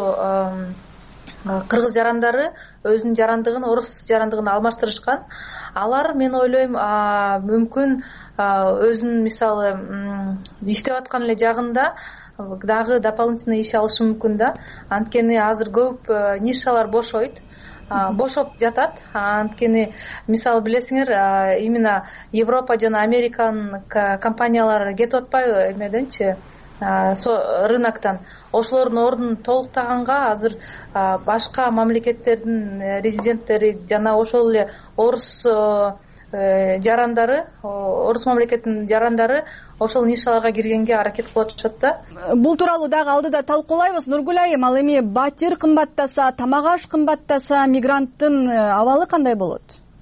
кыргыз жарандары өзүнүн жарандыгын орус жарандыгына алмаштырышкан. Алар, мен ойлойм, мүмкүн өзүнүн мисалы иштеп аткан эле жагында дагы дополнительный иш алышы мүмкүн да. Анткени азыр көп нишалар бошойт, бошоп жатат. Анткени мисалы билесиңер, именно Европа жана Американын компаниялары кетип атпайбы эмеденчи, рыноктон. Ошолордун ордун толуктаганга азыр башка мамлекеттердин резиденттери жана ошол эле орус жарандары, орус мамлекетинин жарандары ошол нишаларга киргенге аракет кылып атышат да. Бул тууралуу дагы алдыда талкуулайбыз. Нургүл айым, ал эми батир кымбаттаса, тамак аш кымбаттаса, мигранттын абалы кандай болот?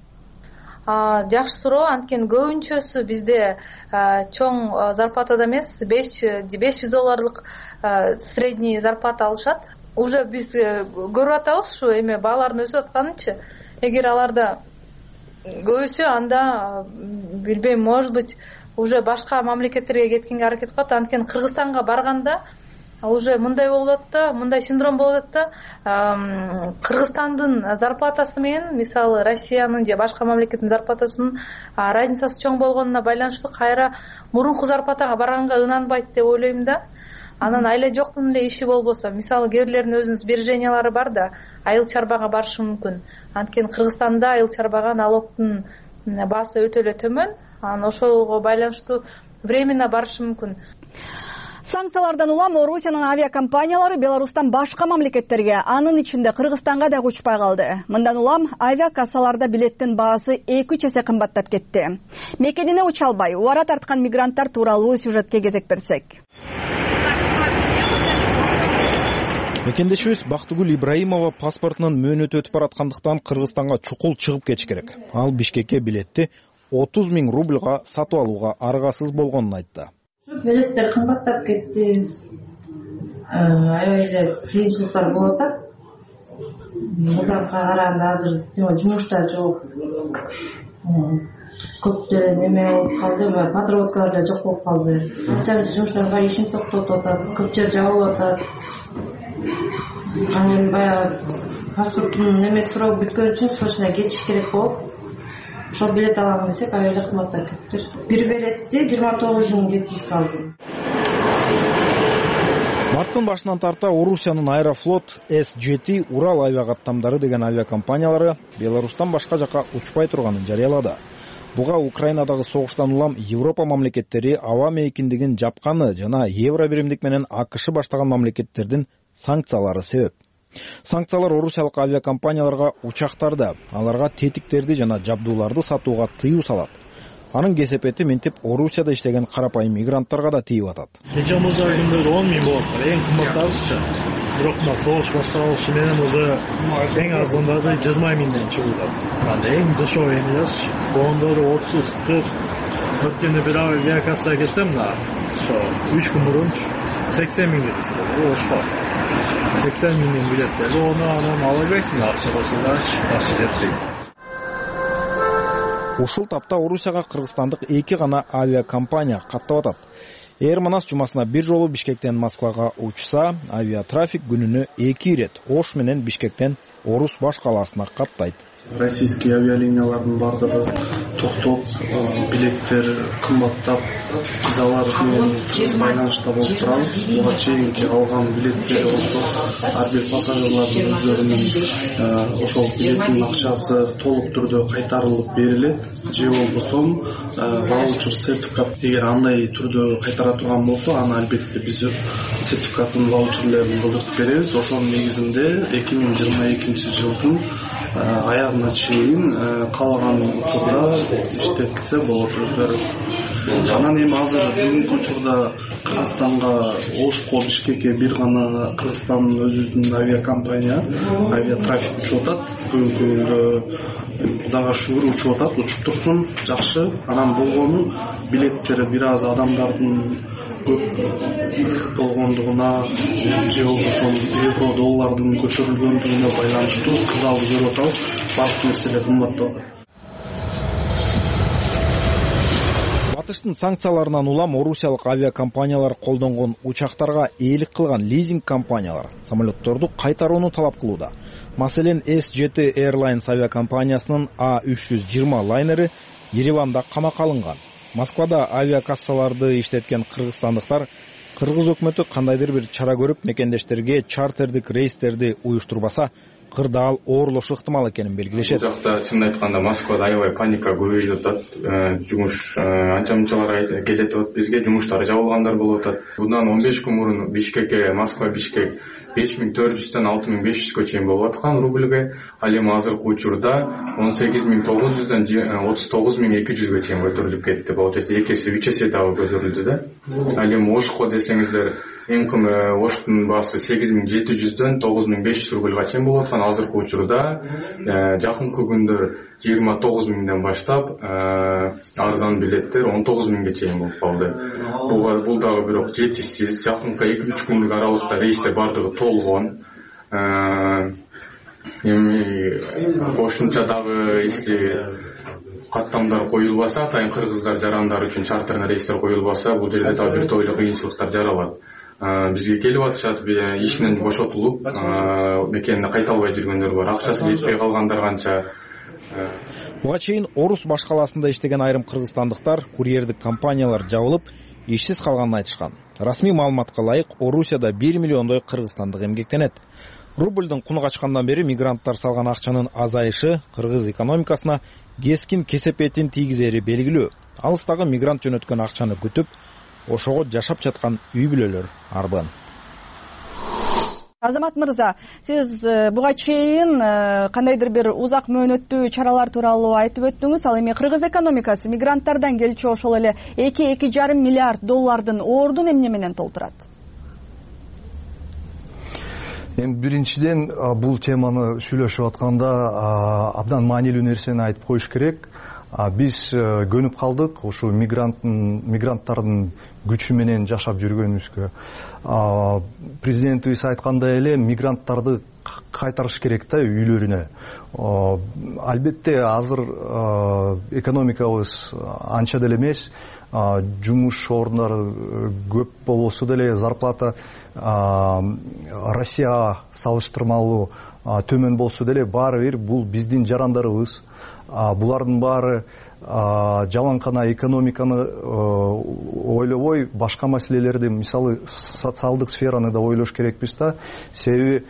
Жакшы суроо. Анткени көбүнчөсү бизде чоң зарплатада эмес, беш жүз долларлык средний зарплата алышат. Уже биз көрүп атабыз ушу эме баалардын өсүп атканынчы. Эгер аларда көбүсү, анда билбейм, может быть, уже башка мамлекеттерге кеткенге аракет кылат. Анткени Кыргызстанга барганда уже мындай болот да, мындай синдром болот да. Кыргызстандын зарплатасы менен мисалы Россиянын же башка мамлекеттин зарплатасынын разницасы чоң болгонуна байланыштуу кайра мурунку зарплатага барганга ынанбайт деп ойлойм да. Анан айла жоктун эле иши болбосо, мисалы кээ бирлердин өзүнүн сбережениялары бар да, айыл чарбага барышы мүмкүн. Анткени Кыргызстанда айыл чарбага налогтун баасы өтө эле төмөн. Анан ошого байланыштуу временно барышы мүмкүн. Санкциялардан улам Орусиянын авиакомпаниялары Беларустан башка мамлекеттерге, анын ичинде Кыргызстанга да учпай калды. Мындан улам авиакассаларда билеттин баасы эки үч эсе кымбаттап кетти. Мекенине уча албай, убара тарткан мигранттар тууралуу сюжетке кезек берсек. Мекендешибиз Бактыгүл Ибраимова паспортунун мөөнөтү өтүп бараткандыктан Кыргызстанга чукул чыгып кетиш керек. Ал Бишкекке билетти отуз миң рубльга сатып алууга аргасыз болгонун айтты. Билеттер кымбаттап кетти. Аябай эле кыйынчылыктар болуп атат. Мурунка караганда азыр жумушта жок. Көп деле неме болуп калды, подработкалар да жок болуп калды. Анча жумуштар бар, ишин токтотуп атат, көп жер жабылып атат. Анан баягы паспорттун неме суроо бүткөн үчүн срочно кетиш керек болуп, ошол билет алам десек аябай эле кымбаттап кетиптир. Бир билетти жыйырма тогуз миң жети жүз алдым. Марттын башынан тарта Орусиянын Аэрофлот, эс жети, Урал авиакаттамдары деген авиакомпаниялары Беларустан башка жака учпай турганын жарыялады. Буга Украинадагы согуштан улам Европа мамлекеттери аба мейкиндигин жапканы жана евро биримдик менен АКШ баштаган мамлекеттердин санкциялары себеп. Санкциялар орусиялык авиакомпанияларга учактарды, аларга тетиктерди жана жабдууларды сатууга тыюу салат. Анын кесепети мынтип Орусияда иштеген карапайым мигранттарга да тийип атат. Кече музайында он миң болот, эң кымбаттабызчы. Бирок мына согуш башталышы менен уже эң арзандары жыйырма миңден чыгып атат. Анда эң дешевый эмес, ондору отуз кырк. Өткөндө бир авиакассага кетсем, ошо үч күн мурун сексен миңге десе ошко сексен миңдин билеттерди оны анан ала албайсың, акча кошсоңдарчы акча жетпейт. Ушул тапта Орусияга кыргызстандык эки гана авиакомпания каттап атат. Air Manas жумасына бир жолу Бишкектен Москвага учса, авиатрафик күнүнө эки ирет Ош менен Бишкектен Орус баш калаасына каттайт. Российский авиалиниялардын бардыгы токтоп, билеттер кымбаттап, кызалар менен байланышта болуп турабыз. Буга чейинки алган билеттер болсо, ар бир пассажирлардын өздөрүнүн ошол билеттин акчасы толук түрдө кайтарылып берилет. Же болбосо ваучер сертификат эгер андай түрдө кайтара турган болсо, аны албетте биз сертификаттын ваучерлерин кылдыртып беребиз. Ошонун негизинде эки миң жыйырма экинчи жылдын аягына чейин каалаган учурда иштетсе болот өздөрү. Анан эми азыр бүгүнкү учурда Кыргызстанга Ошко, Бишкекке бир гана Кыргызстандын өзүбүздүн авиакомпания авиатрафик учуп атат. Бүгүнкү күндө Кудайга шүгүр учуп атат, учуп турсун, жакшы. Анан болгону билеттери бир аз адамдардын көп болгондугуна же болбосо евро доллардын көтөрүлгөндүгүнө байланыштуу кырдаалды көрүп атабыз. Бардык нерселер кымбаттап атат. Батыштын санкцияларынан улам орусиялык авиакомпаниялар колдонгон учактарга ээлик кылган лизинг компаниялар самолетторду кайтарууну талап кылууда. Маселен эс жети Airlines авиакомпаниясынын А үч жүз жыйырма лайнери Ереванда камакка алынган. Москвада авиакассаларды иштеткен кыргызстандыктар кыргыз өкмөтү кандайдыр бир чара көрүп мекендештерге чартердик рейстерди уюштурбаса, кырдаал оорлошу ыктымал экенин белгилешет. Бул жакта чын айтканда Москвада аябай паника көбөйүп атат. Жумуш анча мынчалар келет атат бизге, жумуштары жабылгандар болуп атат. Bundan он беш күн мурун Бишкекке, Москва Бишкек беш миң төрт жүздөн алты миң беш жүзгө чейин болуп аткан рубльге, ал эми азыркы учурда он сегиз миң тогуз жүздөн отуз тогуз миң эки жүзгө чейин көтөрүлүп кетти. Получается эки эсе үч эсе дагы көтөрүлдү да. Ал эми Ошко десеңиздер, эң кымы Оштун баасы сегиз миң жети жүздөн тогуз миң беш жүз рубльга чейин болуп аткан. Азыркы учурда жакынкы күндөр жыйырма тогуз миңден баштап арзан билеттер он тогуз миңге чейин болуп калды. Бул дагы бирок жетишсиз. Жакынкы эки үч күндүк аралыкта рейстер бардыгы толгон. Эми кошумча дагы если каттамдар коюлбаса, атайын кыргыздар жарандар үчүн чартерный рейстер коюлбаса, бул жерде дагы бир тойлуу кыйынчылыктар жаралат. Бизге келип атышат, ишинен бошотулуп, мекенине кайта албай жүргөндөр бар, акчасы жетпей калгандар канча. Буга чейин Орус баш калаасында иштеген айрым кыргызстандыктар курьердик компаниялар жабылып, ишсиз калганын айтышкан. Расмий маалыматка ылайык, Орусияда бир миллиондой кыргызстандык эмгектенет. Рубльдин куну качкандан бери мигранттар салган акчанын азайышы кыргыз экономикасына кескин кесепетин тийгизери белгилүү. Алыстагы мигрант жөнөткөн акчаны күтүп, ошого жашап жаткан үй бүлөлөр арбын. Азамат мырза, сиз буга чейин кандайдыр бир узак мөөнөттүү чаралар тууралуу айтып өттүңүз. Ал эми кыргыз экономикасы мигранттардан келчү ошол эле эки эки жарым миллиард доллардын ордун эмне менен толтурат? Эми биринчиден бул теманы сүйлөшүп атканда абдан маанилүү нерсени айтып коюш керек. Биз көнүп калдык ушу мигранттын мигранттардын күчү менен жашап жүргөнүбүзгө. Президентибиз айткандай эле мигранттарды кайтарыш керек да үйлөрүнө. Албетте азыр экономикабыз анча деле эмес, жумуш ордундары көп болбосо деле зарплата Россияга салыштырмалуу төмөн болсо деле баары бир бул биздин жарандарыбыз. Булардын баары жалаңкана экономиканы ойлобой, башка маселелерди, мисалы социалдык сфераны да ойлош керекпиз да. Себеби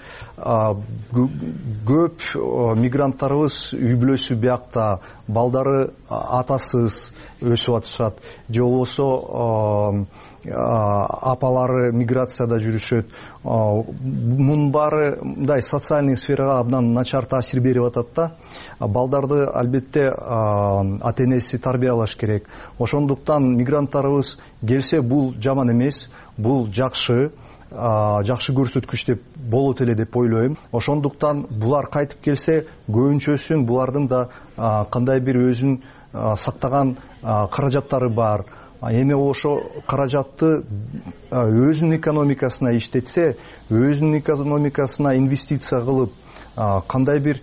көп мигранттарыбыз үй бүлөсү биякта, балдары атасыз өсүп атышат. Же болбосо апалары миграцияда жүрүшөт. Мунун баары мындай социальный сферага абдан начар таасир берип атат да. Балдарды албетте ата-энеси тарбиялаш керек. Ошондуктан мигранттарыбыз келсе бул жаман эмес, бул жакшы, жакшы көрсөткүч деп болот эле деп ойлойм. Ошондуктан булар кайтып келсе, көбүнчөсүн булардын да кандай бир өзүн сактаган каражаттары бар. эми ошо каражатты өзүнүн экономикасына иштетсе, өзүнүн экономикасына инвестиция кылып кандай бир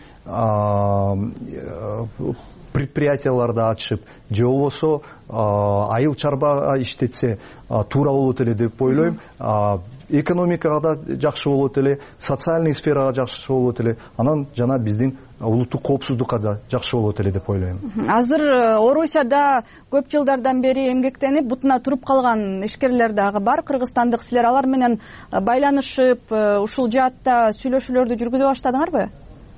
предприятияларды ачып же болбосо айыл чарба иштетсе туура болот эле деп ойлойм. Экономикага да жакшы болот эле, социальный сферага жакшы болот эле, анан жана биздин улуттук коопсуздукка да жакшы болот эле деп ойлойм. Азыр Орусияда көп жылдардан бери эмгектенип бутуна туруп калган ишкерлер дагы бар, кыргызстандык. Силер алар менен байланышып, ушул жаатта сүйлөшүүлөрдү жүргүзө баштадыңарбы?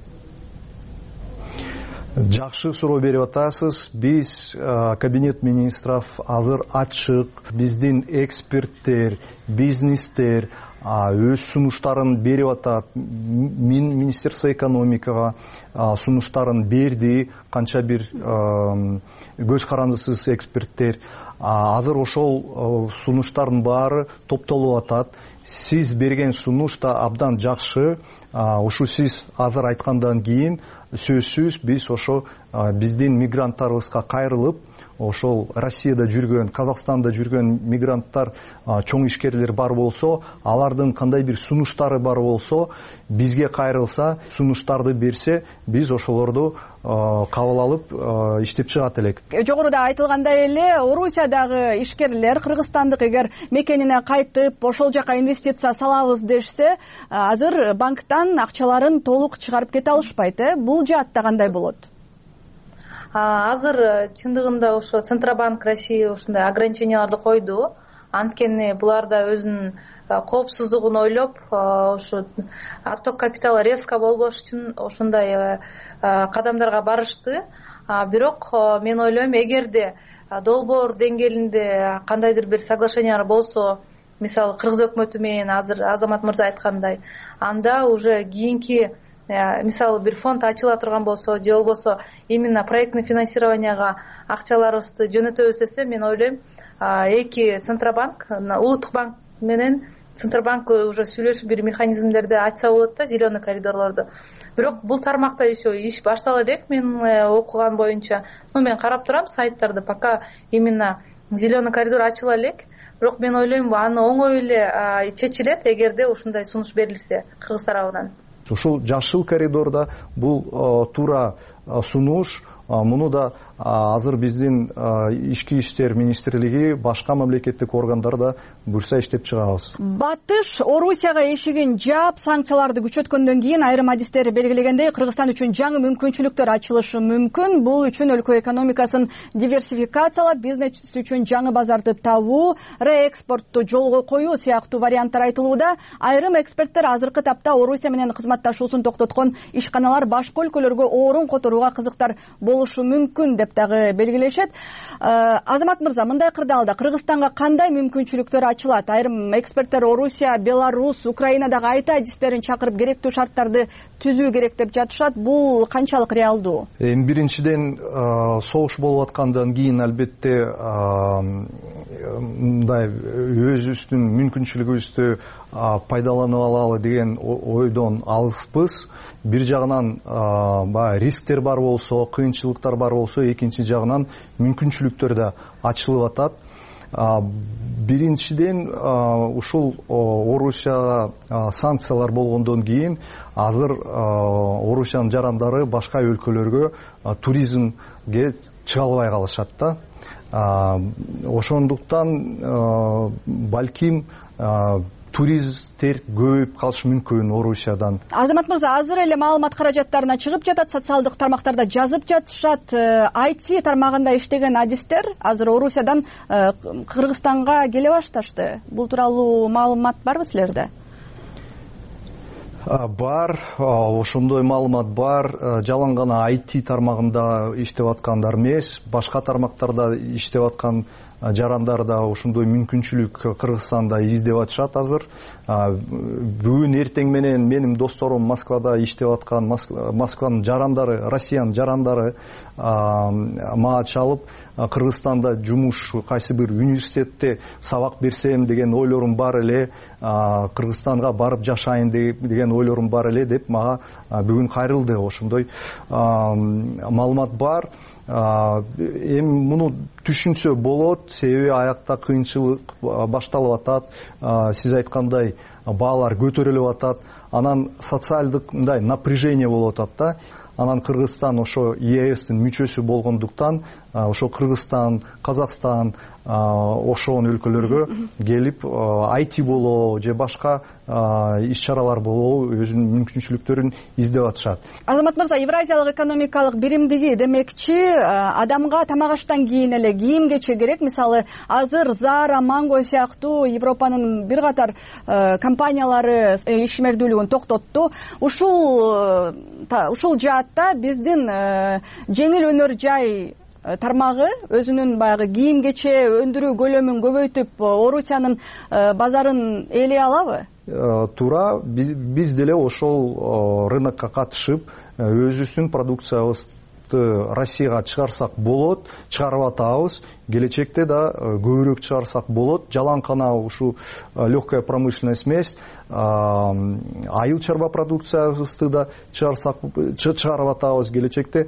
Жакшы суроо берип атасыз. Биз кабинет министров азыр ачык, биздин эксперттер, бизнестер өз сунуштарын берип атат. Министерство экономикага сунуштарын берди, канча бир көз карандысыз эксперттер. Азыр ошол сунуштардын баары топтолуп атат. Сиз берген сунуш да абдан жакшы. Ушу сиз азыр айткандан кийин сөзсүз биз ошо биздин мигранттарыбызга кайрылып, ошол Россияда жүргөн, Казакстанда жүргөн мигранттар, чоң ишкерлер бар болсо, алардын кандай бир сунуштары бар болсо, бизге кайрылса, сунуштарды берсе, биз ошолорду кабыл алып иштеп чыгат элек. Жогоруда айтылгандай эле, Орусиядагы ишкерлер кыргызстандык эгер мекенине кайтып, ошол жака инвестиция салабыз дешсе, азыр банктан акчаларын толук чыгарып кете алышпайт. Э? Бул жаатта кандай болот? Азыр чындыгында ошо Центробанк Россия ушундай ограниченияларды койду. Анткени булар да өзүнүн коопсуздугун ойлоп, ошо отток капитала резко болбош үчүн ошондой кадамдарга барышты. Бирок мен ойлойм, эгерде долбоор деңгээлинде кандайдыр бир соглашениялар болсо, мисалы кыргыз өкмөтү менен азыр Азамат мырза айткандай, анда уже кийинки мисалы бир фонд ачыла турган болсо, же болбосо именно проектный финансированияга акчаларыбызды жөнөтөбүз десе, мен ойлойм, эки Центробанк, улуттук банк менен Центробанк уже сүйлөшүп бир механизмдерди ачса болот да, зеленый коридорлорду. Бирок бул тармакта еще иш баштала элек, мен окуган боюнча. Ну, мен карап турам сайттарды, пока именно зеленый коридор ачыла элек. Бирок мен ойлойм, аны оңой эле чечилет эгерде ушундай сунуш берилсе кыргыз тарабынан. Ушул жашыл коридорда бул туура сунуш, муну да азыр биздин ички иштер министрлиги, башка мамлекеттик органдар да буйрса иштеп чыгабыз. Батыш Орусияга эшигин жаап, санкцияларды күчөткөндөн кийин айрым адистер белгилегендей, Кыргызстан үчүн жаңы мүмкүнчүлүктөр ачылышы мүмкүн. Бул үчүн өлкө экономикасын диверсификациялап, бизнес үчүн жаңы базарды табуу, реэкспортту жолго коюу сыяктуу варианттар айтылууда. Айрым эксперттер азыркы тапта Орусия менен кызматташуусун токтоткон ишканалар башка өлкөлөргө орун которууга кызыктар болушу мүмкүн деп дагы белгилешет. Азамат мырза, мындай кырдаалда Кыргызстанга кандай мүмкүнчүлүктөр ачылат? Айрым эксперттер Орусия, Беларусь, Украинадагы айта адистерин чакырып керектүү шарттарды түзүү керек деп жатышат. Бул канчалык реалдуу? Эми биринчиден согуш болуп аткандан кийин албетте мындай өзүбүздүн мүмкүнчүлүгүбүздү пайдаланып алалы деген ойдон алыспыз. Бир жагынан баягы рисктер бар болсо, кыйынчылыктар бар болсо, экинчи жагынан мүмкүнчүлүктөр да ачылып атат. Биринчиден ушул Орусияга санкциялар болгондон кийин азыр Орусиянын жарандары башка өлкөлөргө туризмге чыга албай калышат да. Ошондуктан балким туристтер көбөйүп калышы мүмкүн Орусиядан. Азамат мырза, азыр эле маалымат каражаттарына чыгып жатат, социалдык тармактарда жазып жатышат. ай ти тармагында иштеген адистер азыр Орусиядан Кыргызстанга келе башташты. Бул тууралуу маалымат барбы силерде? Бар, ошондой маалымат бар. Жалаң гана ай ти тармагында иштеп аткандар эмес, башка тармактарда иштеп аткан жарандар да ошондой мүмкүнчүлүк Кыргызстанда издеп атышат азыр. Бүгүн эртең менен менин досторум Москвада иштеп аткан, Москванын жарандары, Россиянын жарандары мага чалып, Кыргызстанда жумуш, кайсы бир университетте сабак берсем деген ойлорум бар эле, Кыргызстанга барып жашайын деген ойлорум бар эле деп мага бүгүн кайрылды. Ошондой маалымат бар. эми муну түшүнсө болот, себеби аякта кыйынчылык башталып атат, сиз айткандай баалар көтөрүлүп атат, анан социалдык мындай напряжение болуп атат да. Анан Кыргызстан ошо е эстин мүчөсү болгондуктан ошо Кыргызстан, Казакстан ошол өлкөлөргө келип ай ти болобу же башка иш чаралар болобу өзүнүн мүмкүнчүлүктөрүн издеп атышат. Азамат мырза, Евразиялык экономикалык биримдиги демекчи адамга тамак аштан кийин эле кийим кече керек. Мисалы, азыр Zara, Mango сыяктуу Европанын бир катар компаниялары ишмердүүлүгүн токтотту. Ушул ушул жаатта биздин жеңил өнөр жай тармагы өзүнүн баягы кийим кече өндүрүү көлөмүн көбөйтүп Орусиянын базарын ээлей алабы? Туура, биз деле ошол рынокко катышып өзүбүздүн продукциябызды Россияга чыгарсак болот, чыгарып атабыз. Келечекте да көбүрөөк чыгарсак болот. Жаланкана ушу легкая промышленность эмес, айыл чарба продукциябызды да чыгарсак чыгарып атабыз келечекте.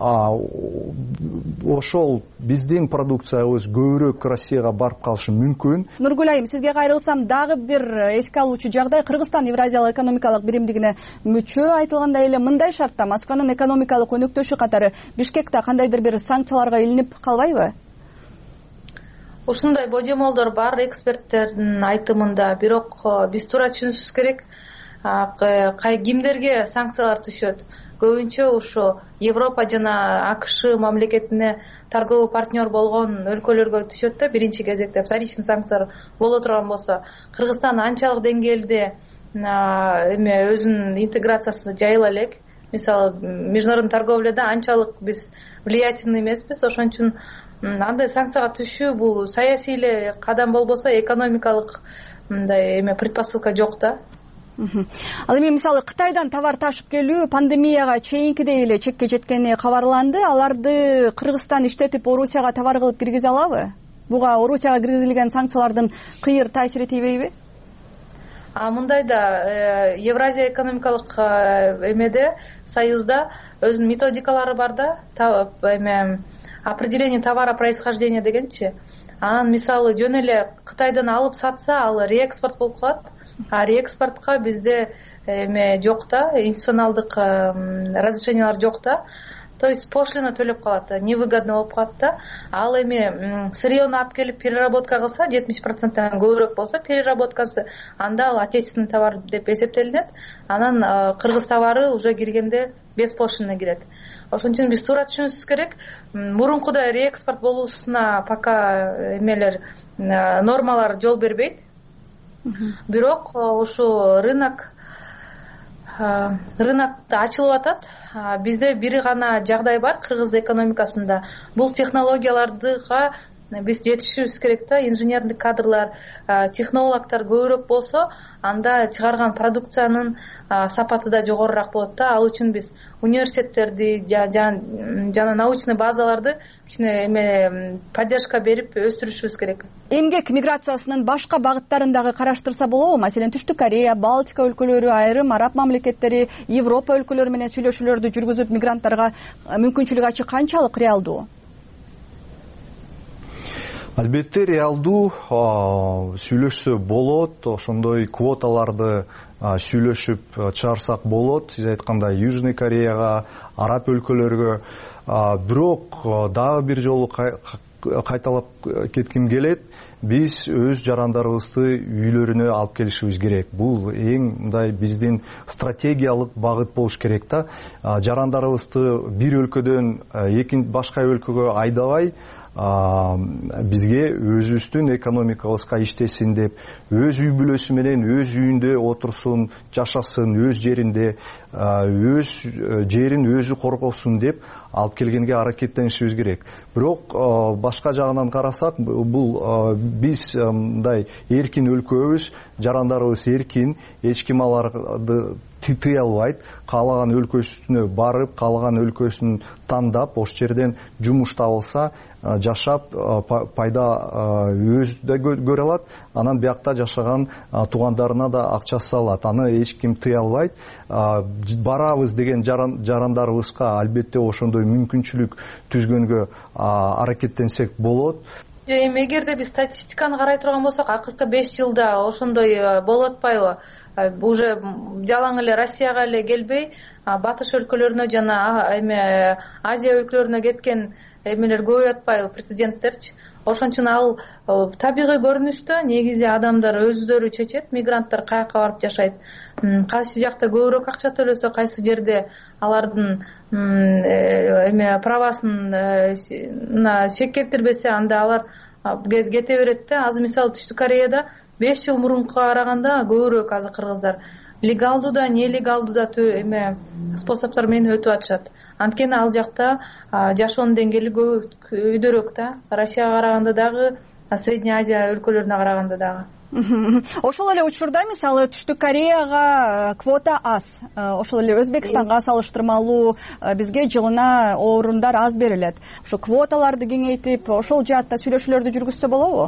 Ошол биздин продукциябыз көбүрөөк Россияга барып калышы мүмкүн. Нургүл айым, сизге кайрылсам, дагы бир эске алуучу жагдай, Кыргызстан Евразиялык экономикалык биримдигине мүчө, айтылгандай эле мындай шартта Москванын экономикалык өнөктөшү катары Бишкекте кандайдыр бир санкцияларга илинип калбайбы? Ушундай божомолдор бар эксперттердин айтымында, бирок биз туура түшүнүшүбүз керек, кимдерге санкциялар түшөт. Көбүнчө ушу Европа жана АКШ мамлекетине торговый партнер болгон өлкөлөргө түшөт да, биринчи кезекте вторичный санкциялар боло турган болсо. Кыргызстан анчалык деңгээлде эме өзүнүн интеграциясы жайыла элек. Мисалы, международный торговляда анчалык биз влиятельный эмеспиз, ошон үчүн андай санкцияга түшүү бул саясий эле кадам болбосо экономикалык мындай эме предпосылка жок да. Ал эми мисалы Кытайдан товар ташып келүү пандемияга чейинкидей эле чекке жеткени кабарланды. Аларды Кыргызстан иштетип Орусияга товар кылып киргизе алабы? Буга Орусияга киргизилген санкциялардын кыйыр таасири тийбейби? А мындай да Евразия экономикалык эмеде союзда өзүнүн методикалары бар да, эме определение товара происхождения дегенчи. Анан мисалы жөн эле Кытайдан алып сатса, ал реэкспорт болуп калат. А реэкспортко бизде эме жок да, институционалдык разрешениялар жок да. То есть пошлина төлөп калат, невыгодно болуп калат да. Ал эми сырьёну алып келип переработка кылса, жетимиш проценттен көбүрөөк болсо переработкасы, анда ал отечественный товар деп эсептелинет. Анан кыргыз товары уже киргенде без пошлины кирет. Ошон үчүн биз туура түшүнүшүбүз керек. Мурункудай реэкспорт болуусуна пока эмелер нормалар жол бербейт. Бирок ушу рынок рынокто ачылып атат. Бизде бир гана жагдай бар кыргыз экономикасында. Бул технологиялардыга биз жетишибиз керек да, инженерлик кадрлар, технологдор көбүрөөк болсо, анда чыгарган продукциянын сапаты да жогорураак болот да. Ал үчүн биз университеттерди жана научный базаларды кичине эме поддержка берип өстүрүшүбүз керек. Эмгек миграциясынын башка багыттарын дагы караштырса болобу? Маселен, Түштүк Корея, Балтика өлкөлөрү, айрым араб мамлекеттери, Европа өлкөлөрү менен сүйлөшүүлөрдү жүргүзүп, мигранттарга мүмкүнчүлүк ачык канчалык реалдуу? Албетте реалдуу, сүйлөшсө болот, ошондой квоталарды сүйлөшүп чыгарсак болот. Сиз айткандай Южный Кореяга, араб өлкөлөргө. Бирок дагы бир жолу кайталап кетким келет. Биз өз жарандарыбызды үйлөрүнө алып келишибиз керек. Бул эң мындай биздин стратегиялык багыт болуш керек да. Жарандарыбызды бир өлкөдөн экинчи башка өлкөгө айдабай, бизге өзүбүздүн экономикабызга иштесин деп, өз үй бүлөсү менен өз үйүндө отурсун, жашасын, өз жеринде, өз жерин өзү коргосун деп алып келгенге аракеттенишибиз керек. Бирок башка жагынан карасак, бул биз мындай эркин өлкөбүз, жарандарыбыз эркин, эч ким аларды тыя албайт. Каалаган өлкөсүнө барып, каалаган өлкөсүн тандап, ошол жерден жумуш табылса, жашап, пайда өзү да көрө алат, анан биякта жашаган туугандарына да акчасы алат. Аны эч ким тыя албайт. Барабыз деген жарандарыбызга албетте ошондой мүмкүнчүлүк түзгөнгө аракеттенсек болот. Эми эгерде биз статистиканы карай турган болсок, акыркы беш жылда ошондой болуп атпайбы? Уже жалаң эле Россияга эле келбей, батыш өлкөлөрүнө жана эме Азия өлкөлөрүнө кеткен эмелер көбөйүп атпайбы, президенттерчи? Ошон үчүн ал табигый көрүнүштө негизи адамдар өздөрү чечет, мигранттар каяка барып жашайт. Кайсы жакта көбүрөөк акча төлөсө, кайсы жерде алардын эме правасын шек келтирбесе, анда алар кете берет да. Азыр мисалы Түштүк Кореяда беш жыл мурункуга караганда көбүрөөк азыр кыргыздар легалдуу да, нелегалдуу да эме способдор менен өтүп атышат. Анткени ал жакта жашоонун деңгээли көбүрөөк да. Россияга караганда дагы, Средняя Азия өлкөлөрүнө караганда дагы. Ошол эле учурда мисалы Түштүк Кореяга квота аз. Ошол эле Өзбекстанга салыштырмалуу бизге жылына орундар аз берилет. Ошо квоталарды кеңейтип, ошол жаатта сүйлөшүүлөрдү жүргүзсө болобу?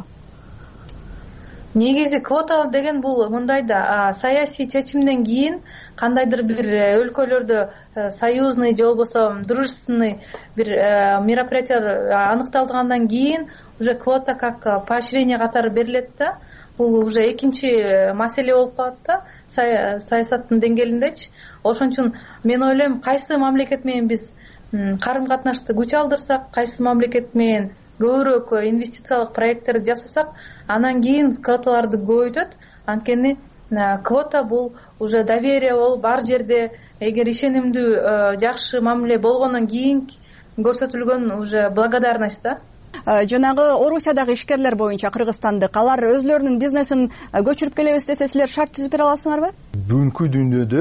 Негизи квота деген бул мындай да, саясий чечимден кийин кандайдыр бир өлкөлөрдө союзный же болбосо дружественный бир мероприятие аныкталгандан кийин уже квота как поощрение катары берилет да. Бул уже экинчи маселе болуп калат да, саясаттын деңгээлиндечи. Ошон үчүн мен ойлойм, кайсы мамлекет менен биз карым-катнашты күч алдырсак, кайсы мамлекет менен көбүрөөк инвестициялык проекттерди жасасак, анан кийин квоталарды көбөйтөт. Анткени квота бул уже доверие болуп, бар жерде эгер ишенимдүү жакшы мамиле болгондон кийин көрсөтүлгөн уже благодарность да. Жанагы Орусиядагы ишкерлер боюнча кыргызстандык, алар өзлөрүнүн бизнесин көчүрүп келебиз десе, силер шарт түзүп бере аласыңарбы? Бүгүнкү дүйнөдө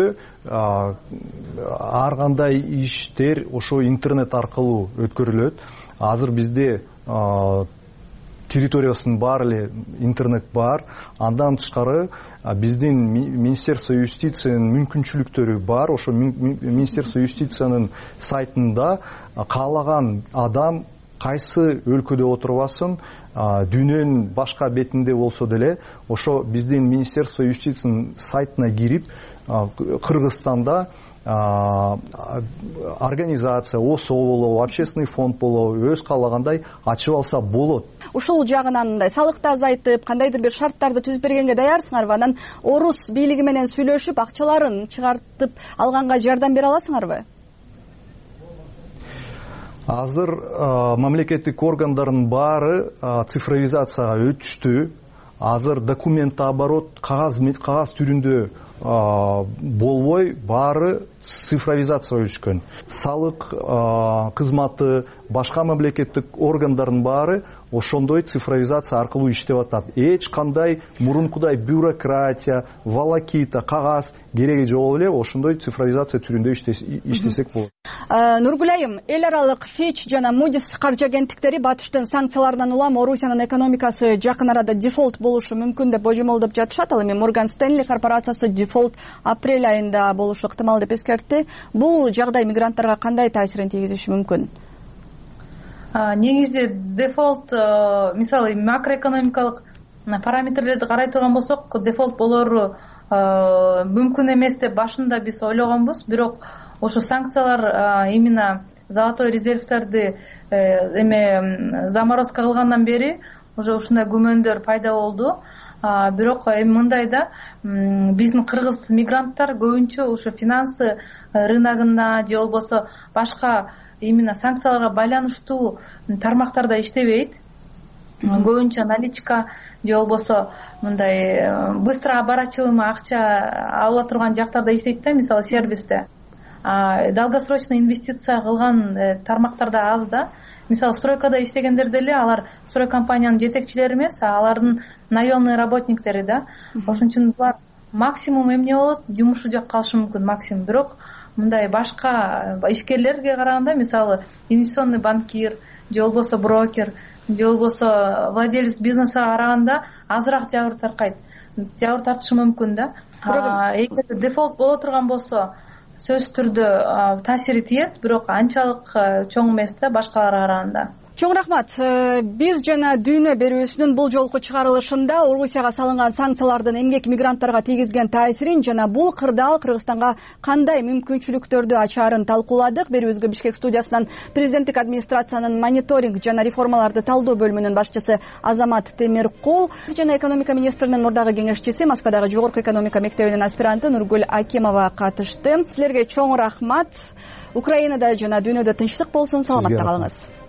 ар кандай иштер ошо интернет аркылуу өткөрүлөт. Азыр бизде территориясынын баары эле интернет бар. Андан тышкары биздин Министерство юстициянын мүмкүнчүлүктөрү бар. Ошо Министерство юстициянын сайтында каалаган адам кайсы өлкөдө отурбасын, дүйнөнүн башка бетинде болсо деле, ошо биздин Министерство юстициянын сайтына кирип, Кыргызстанда организация, ОСО болобу, общественный фонд болобу, өз каалагандай ачып алса болот. Ушул жагынан мындай салыкты азайтып, кандайдыр бир шарттарды түзүп бергенге даярсыңарбы? Анан орус бийлиги менен сүйлөшүп, акчаларын чыгартып алганга жардам бере аласыңарбы? Азыр мамлекеттик органдардын баары цифровизацияга өтүштү. Азыр документ оборот кагаз кагаз түрүндө болбой, баары цифровизация өтүшкөн. Салык кызматы, башка мамлекеттик органдардын баары ошондой цифровизация аркылуу иштеп атат. Эч кандай мурункудай бюрократия, волокита, кагаз кереги жок эле, ошондой цифровизация түрүндө иштесек болот. Нургүл айым, эл аралык Fitch жана Moody's каржы агенттиктери батыштын санкцияларынан улам Орусиянын экономикасы жакын арада дефолт болушу мүмкүн деп божомолдоп жатышат. Ал эми Morgan Stanley корпорациясы дефолт апрель айында болушу ыктымал деп эскертти. Бул жагдай мигранттарга кандай таасирин тийгизиши мүмкүн? Негизи дефолт, мисалы макроэкономикалык параметрлерди карай турган болсок, дефолт болору мүмкүн эмес деп башында биз ойлогонбуз. Бирок ошо санкциялар именно золотой резервтерди эме заморозка кылгандан бери уже ушундай күмөндөр пайда болду. Бирок эми мындай да, биздин кыргыз мигранттар көбүнчө ошо финансы рыногунда же болбосо башка именно санкцияларга байланыштуу тармактарда иштебейт. Көбүнчө наличка же болбосо мындай быстро оборачиваемый акча ала турган жактарда иштейт да, мисалы сервисте. Долгосрочный инвестиция кылган тармактарда аз да. Мисалы стройкада иштегендер деле алар строй компаниянын жетекчилери эмес, алардын наемный работниктери да. Ошон үчүн булар максимум эмне болот, жумушу жок калышы мүмкүн максимум. Бирок мындай башка ишкерлерге караганда, мисалы инвестиционный банкир же болбосо брокер же болбосо владелец бизнеса караганда азыраак жабыр таркайт. Жабыр тартышы мүмкүн да. эгер дефолт боло турган болсо сөзсүз түрдө таасири тиет, бирок анчалык чоң эмес да башкаларга караганда. Чоң рахмат. Биз жана Дүйнө берүүсүнүн бул жолку чыгарылышында Орусияга салынган санкциялардын эмгек мигранттарга тийгизген таасирин жана бул кырдаал Кыргызстанга кандай мүмкүнчүлүктөрдү ачаарын талкууладык. Берүүбүзгө Бишкек студиясынан президенттик администрациянын мониторинг жана реформаларды талдоо бөлүмүнүн башчысы Азамат Темиркул жана экономика министринин мурдагы кеңешчиси, Москвадагы Жогорку экономика мектебинин аспиранты Нургүл Акимова катышты. Силерге чоң рахмат. Украинада жана дүйнөдө тынчтык болсун, саламатта калыңыз.